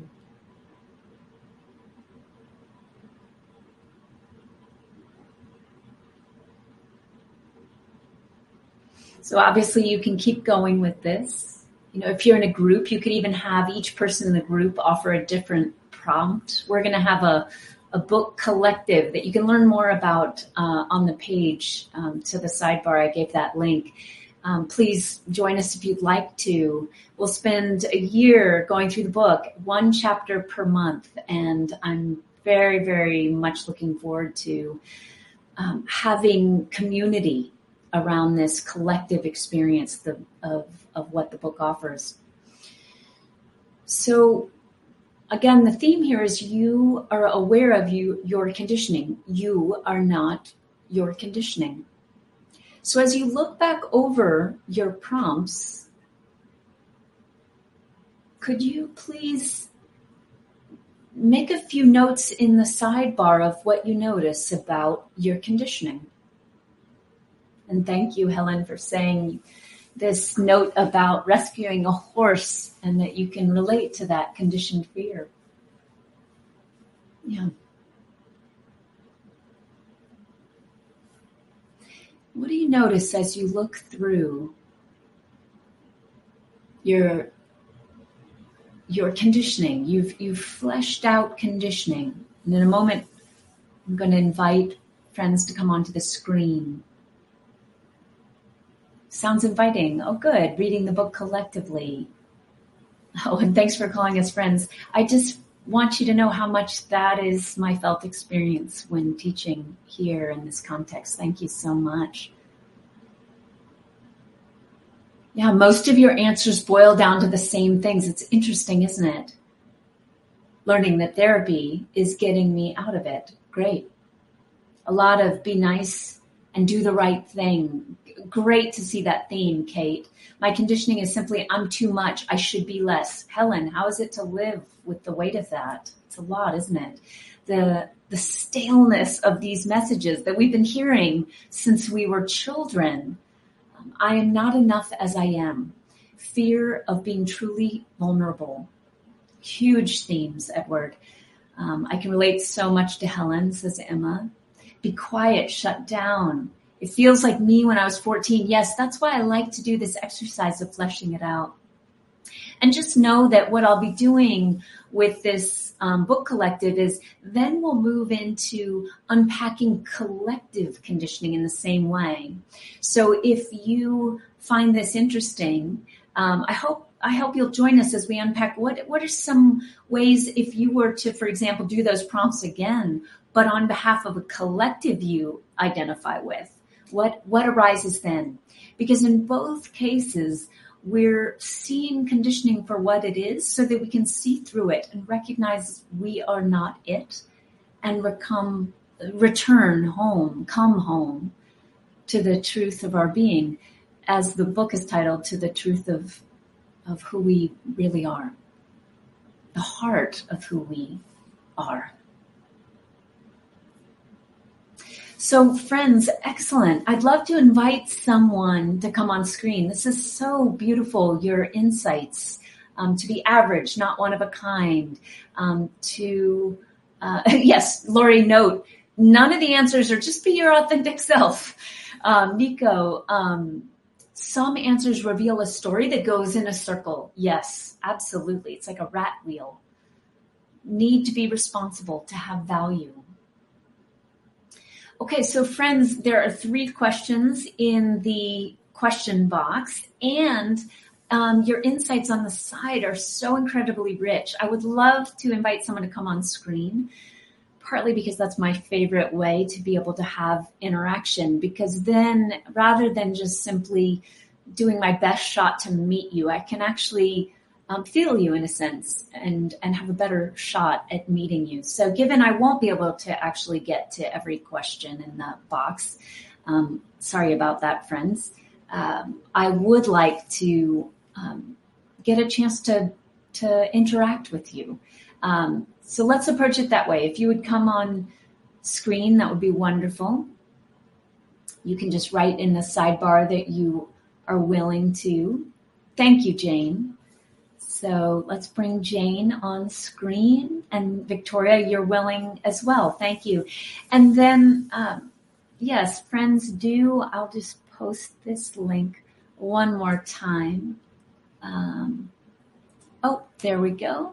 So obviously you can keep going with this. If you're in a group, you could even have each person in the group offer a different prompt. We're going to have a book collective that you can learn more about on the page to the sidebar. I gave that link. Please join us if you'd like to. We'll spend a year going through the book, one chapter per month, and I'm very, very much looking forward to having community around this collective experience of what the book offers. So again, the theme here is you are aware of your conditioning. You are not your conditioning. So as you look back over your prompts, could you please make a few notes in the sidebar of what you notice about your conditioning? And thank you, Helen, for saying this note about rescuing a horse and that you can relate to that conditioned fear. Yeah. What do you notice as you look through your conditioning? You've fleshed out conditioning. And in a moment, I'm going to invite friends to come onto the screen. Sounds inviting. Oh, good. Reading the book collectively. Oh, and thanks for calling us friends. I just want you to know how much that is my felt experience when teaching here in this context. Thank you so much. Yeah, most of your answers boil down to the same things. It's interesting, isn't it? Learning that therapy is getting me out of it. Great. A lot of be nice and do the right thing. Great to see that theme, Kate. My conditioning is simply, I'm too much. I should be less. Helen, how is it to live with the weight of that? It's a lot, isn't it? The staleness of these messages that we've been hearing since we were children. I am not enough as I am. Fear of being truly vulnerable. huge themes at work. I can relate so much to Helen, says Emma. Be quiet, shut down. It feels like me when I was 14. Yes, that's why I like to do this exercise of fleshing it out. And just know that what I'll be doing with this book collective is then we'll move into unpacking collective conditioning in the same way. So if you find this interesting, I hope you'll join us as we unpack what are some ways, if you were to, for example, do those prompts again, but on behalf of a collective you identify with, what arises then? Because in both cases, we're seeing conditioning for what it is so that we can see through it and recognize we are not it, and return home, come home to the truth of our being, as the book is titled, to the truth of who we really are, the heart of who we are. So friends, excellent. I'd love to invite someone to come on screen. This is so beautiful, your insights, to be average, not one of a kind, yes, Lori, note, none of the answers are just be your authentic self. Nico, some answers reveal a story that goes in a circle. Yes, absolutely. It's like a rat wheel. Need to be responsible to have value. Okay, so friends, there are 3 questions in the question box, and your insights on the side are so incredibly rich. I would love to invite someone to come on screen, partly because that's my favorite way to be able to have interaction, because then rather than just simply doing my best shot to meet you, I can actually feel you in a sense and have a better shot at meeting you. So given I won't be able to actually get to every question in the box, sorry about that, friends. I would like to get a chance to interact with you. So let's approach it that way. If you would come on screen, that would be wonderful. You can just write in the sidebar that you are willing to. Thank you, Jane. So let's bring Jane on screen, and Victoria, you're willing as well. Thank you. And then, yes, friends, I'll just post this link one more time. There we go.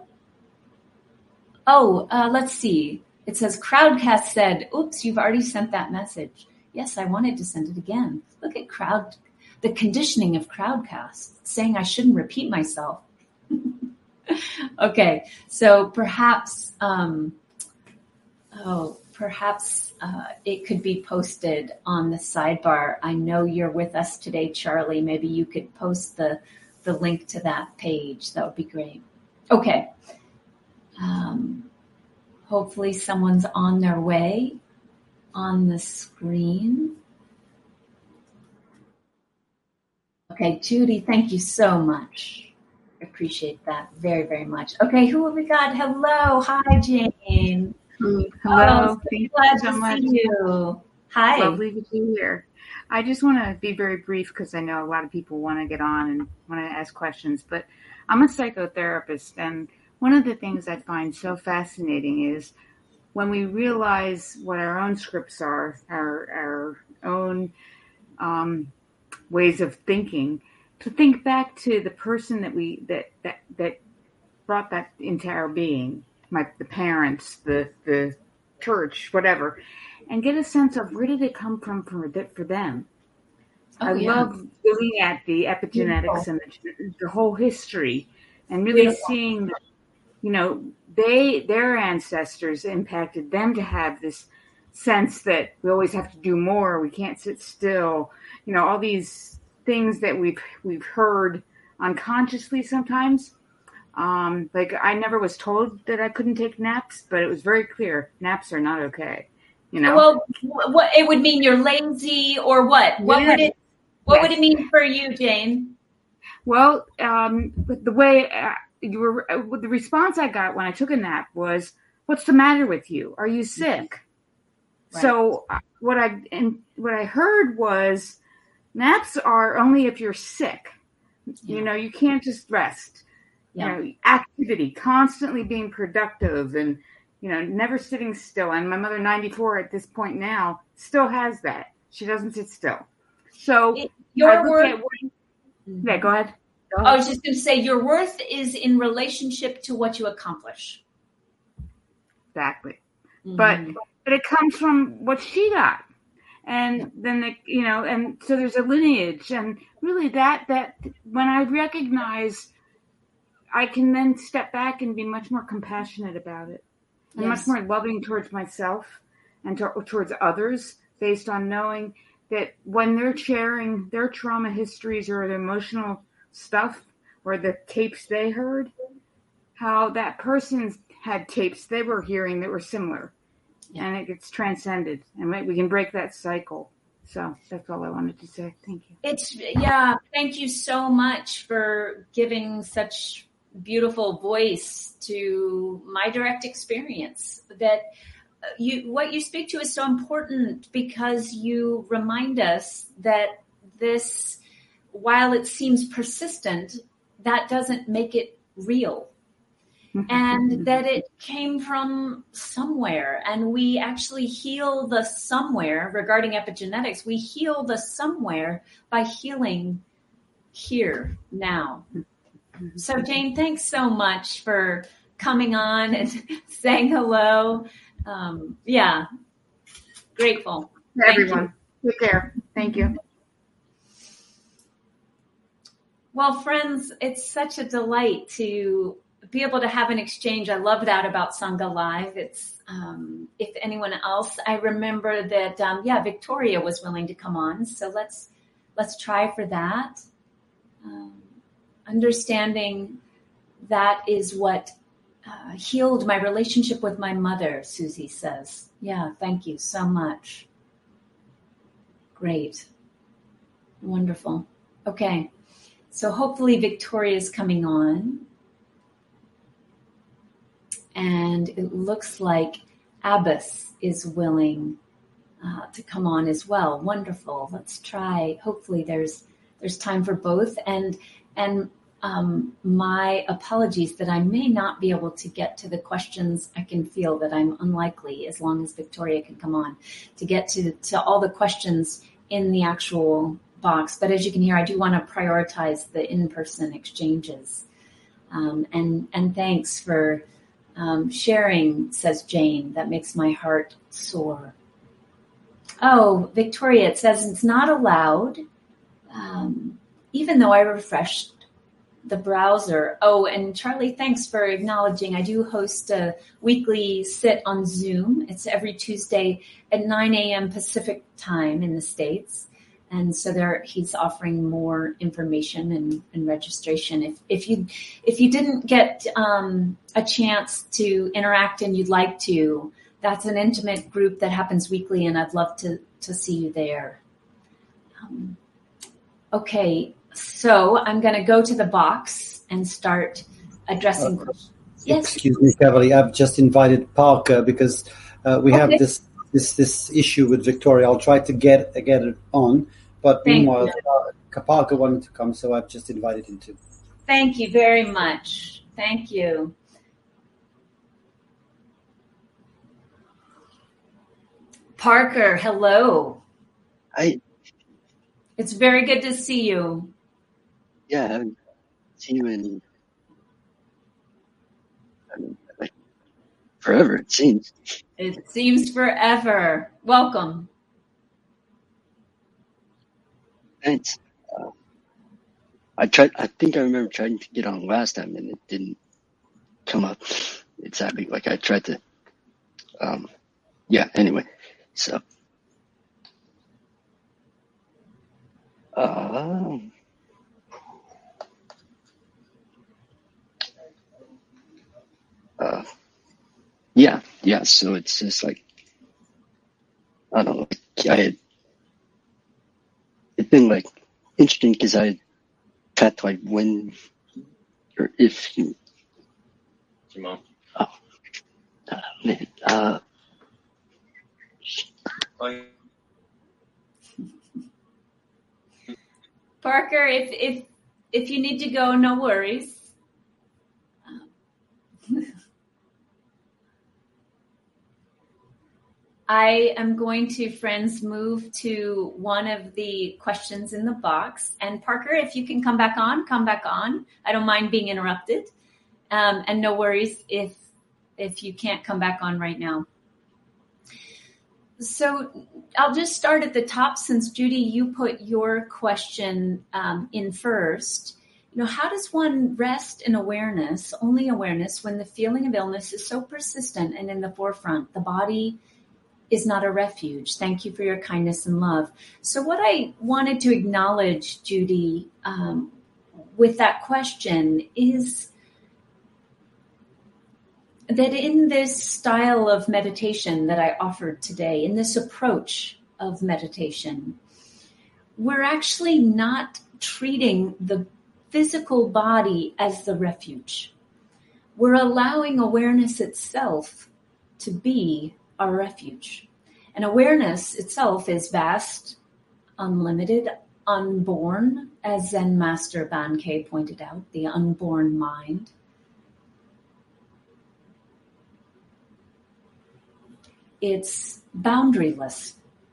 Let's see. It says Crowdcast said, oops, you've already sent that message. Yes, I wanted to send it again. Look at the conditioning of Crowdcast, saying I shouldn't repeat myself. Okay, so perhaps it could be posted on the sidebar. I know you're with us today, Charlie. Maybe you could post the link to that page. That would be great. Okay. Hopefully someone's on their way on the screen. Okay, Judy, thank you so much. Appreciate that very, very much. Okay, who have we got? Hello. Hi, Jane. Hello. Thank you so much. See you. Hi. Lovely to be here. I just want to be very brief because I know a lot of people want to get on and want to ask questions, but I'm a psychotherapist, and one of the things I find so fascinating is when we realize what our own scripts are, our own ways of thinking, to think back to the person that brought that into our being, like the parents, the church, whatever, and get a sense of where did it come from for them. I love looking at the epigenetics and the whole history, and really seeing, their ancestors impacted them to have this sense that we always have to do more, we can't sit still, all these things that we've heard unconsciously sometimes. Like I never was told that I couldn't take naps, but it was very clear naps are not okay. Well, what it would mean you're lazy or what? What would it mean for you, Jane? Well, the way the response I got when I took a nap was, "What's the matter with you? Are you sick?" Right. So what I heard was, naps are only if you're sick. Yeah. You can't just rest. Yeah. Activity, constantly being productive and, never sitting still. And my mother, 94 at this point now, still has that. She doesn't sit still. So your worth. Yeah, go ahead. I was just going to say your worth is in relationship to what you accomplish. Exactly. But it comes from what she got. And then, and so there's a lineage. And really that when I recognize, I can then step back and be much more compassionate about it. And much more loving towards myself and towards others, based on knowing that when they're sharing their trauma histories or their emotional stuff or the tapes they heard, how that person had tapes they were hearing that were similar. And it gets transcended, and we can break that cycle. So that's all I wanted to say. Thank you. Thank you so much for giving such beautiful voice to my direct experience. That what you speak to is so important, because you remind us that this, while it seems persistent, that doesn't make it real. And that it came from somewhere, and we actually heal the somewhere. Regarding epigenetics, we heal the somewhere by healing here now. So Jane, thanks so much for coming on and saying hello. Grateful. Everyone, take care. Thank you. Well, friends, it's such a delight to be able to have an exchange. I love that about Sangha Live. It's, if anyone else, I remember that, Victoria was willing to come on. So let's try for that. Understanding that is what healed my relationship with my mother, Susie says. Yeah, thank you so much. Great. Wonderful. Okay. So hopefully Victoria is coming on. And it looks like Abbas is willing to come on as well. Wonderful. Let's try. Hopefully there's time for both. And my apologies that I may not be able to get to the questions. I can feel that I'm unlikely, as long as Victoria can come on, to get to all the questions in the actual box. But as you can hear, I do want to prioritize the in-person exchanges. And thanks for sharing, says Jane. That makes my heart soar. Oh, Victoria, it says it's not allowed, even though I refreshed the browser. Oh, and Charlie, thanks for acknowledging. I do host a weekly sit on Zoom. It's every Tuesday at 9 a.m. Pacific time in the States. And so he's offering more information and registration. If you didn't get a chance to interact and you'd like to, that's an intimate group that happens weekly, and I'd love to see you there. Okay, so I'm going to go to the box and start addressing questions. Yes. Excuse me, Cavalli. I've just invited Parker because we have this issue with Victoria. I'll try to get it on. But meanwhile, Parker wanted to come, so I've just invited him too. Thank you very much. Thank you. Parker, hello. Hi. It's very good to see you. Yeah, I haven't seen you in like forever, it seems. It seems forever. Welcome. Thanks. I think I remember trying to get on last time and it didn't come up exactly like I tried to. Anyway, so. So it's just like, I don't know, it's been like interesting because I tried to like when or if you. Jamal. Oh, man. Parker, if you need to go, no worries. I am going to, friends, move to one of the questions in the box. And Parker, if you can come back on, come back on. I don't mind being interrupted. And no worries if you can't come back on right now. So I'll just start at the top, since Judy, you put your question in first. How does one rest in awareness, only awareness, when the feeling of illness is so persistent and in the forefront? The body is not a refuge. Thank you for your kindness and love. So what I wanted to acknowledge, Judy, with that question is that in this style of meditation that I offered today, in this approach of meditation, we're actually not treating the physical body as the refuge. We're allowing awareness itself to be our refuge. And awareness itself is vast, unlimited, unborn, as Zen Master Bankei pointed out, the unborn mind. It's boundaryless.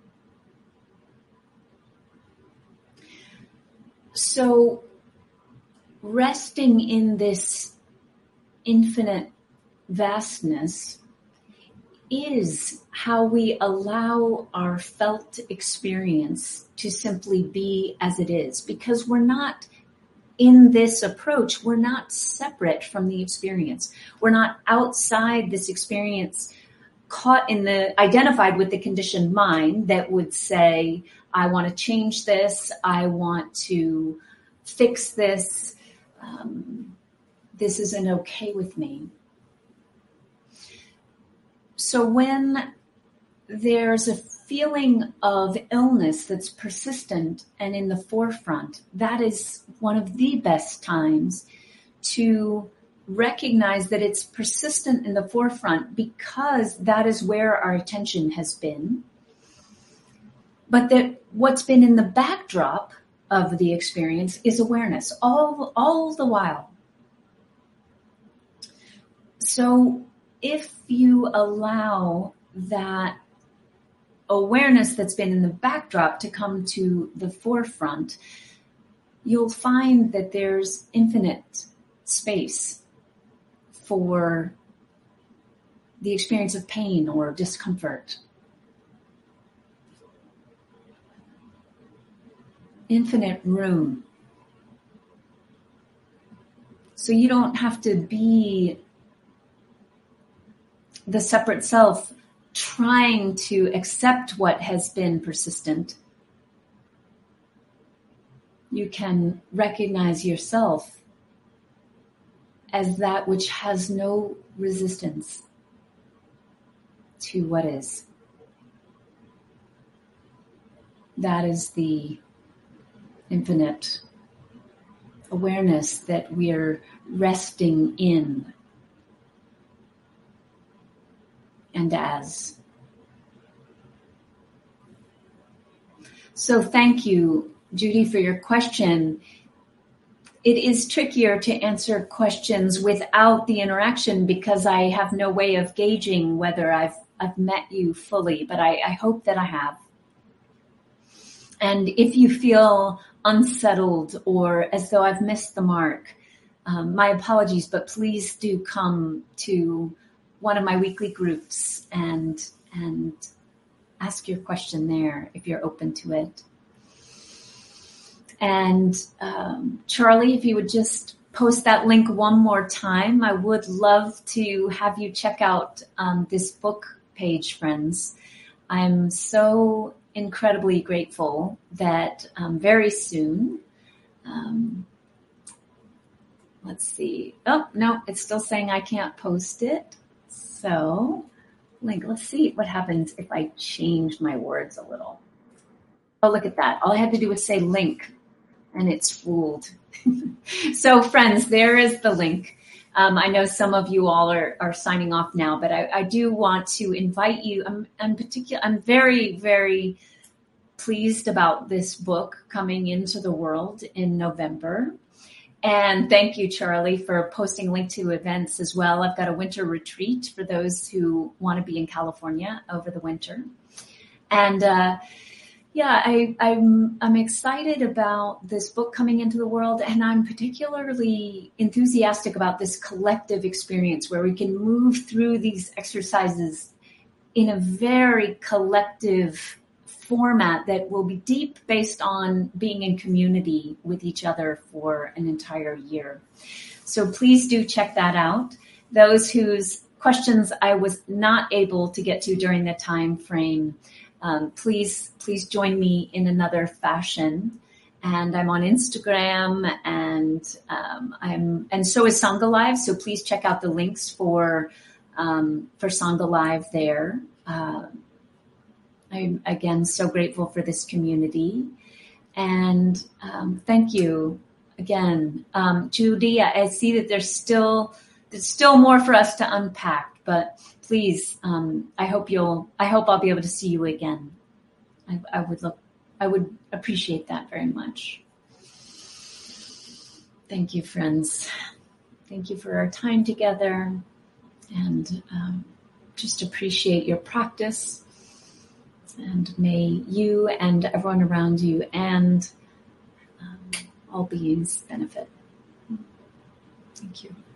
So resting in this infinite vastness is how we allow our felt experience to simply be as it is, because we're not, in this approach, we're not separate from the experience. We're not outside this experience, identified with the conditioned mind that would say, I want to change this, I want to fix this, this isn't okay with me. So when there's a feeling of illness that's persistent and in the forefront, that is one of the best times to recognize that it's persistent in the forefront, because that is where our attention has been. But that what's been in the backdrop of the experience is awareness all the while. So if you allow that awareness that's been in the backdrop to come to the forefront, you'll find that there's infinite space for the experience of pain or discomfort. Infinite room. So you don't have to be the separate self trying to accept what has been persistent. You can recognize yourself as that which has no resistance to what is. That is the infinite awareness that we're resting in and as. So thank you, Judy, for your question. It is trickier to answer questions without the interaction, because I have no way of gauging whether I've met you fully, but I hope that I have. And if you feel unsettled or as though I've missed the mark, my apologies, but please do come to one of my weekly groups and ask your question there if you're open to it. And Charlie, if you would just post that link one more time, I would love to have you check out this book page, friends. I'm so incredibly grateful that very soon, let's see. Oh, no, it's still saying I can't post it. So, let's see what happens if I change my words a little. Oh, look at that. All I had to do was say link, and it's fooled. So, friends, there is the link. I know some of you all are signing off now, but I do want to invite you. I'm very, very pleased about this book coming into the world in November. And thank you, Charlie, for posting a link to events as well. I've got a winter retreat for those who want to be in California over the winter. And I'm excited about this book coming into the world, and I'm particularly enthusiastic about this collective experience where we can move through these exercises in a very collective format that will be deep based on being in community with each other for an entire year. So please do check that out. Those whose questions I was not able to get to during the time frame, please join me in another fashion. And I'm on Instagram, and so is Sangha Live. So please check out the links for Sangha Live there. I'm again so grateful for this community, and thank you again, Judy. I see that there's still more for us to unpack, but please, I hope I'll be able to see you again. I would appreciate that very much. Thank you, friends. Thank you for our time together, and just appreciate your practice. And may you and everyone around you and all beings benefit. Thank you.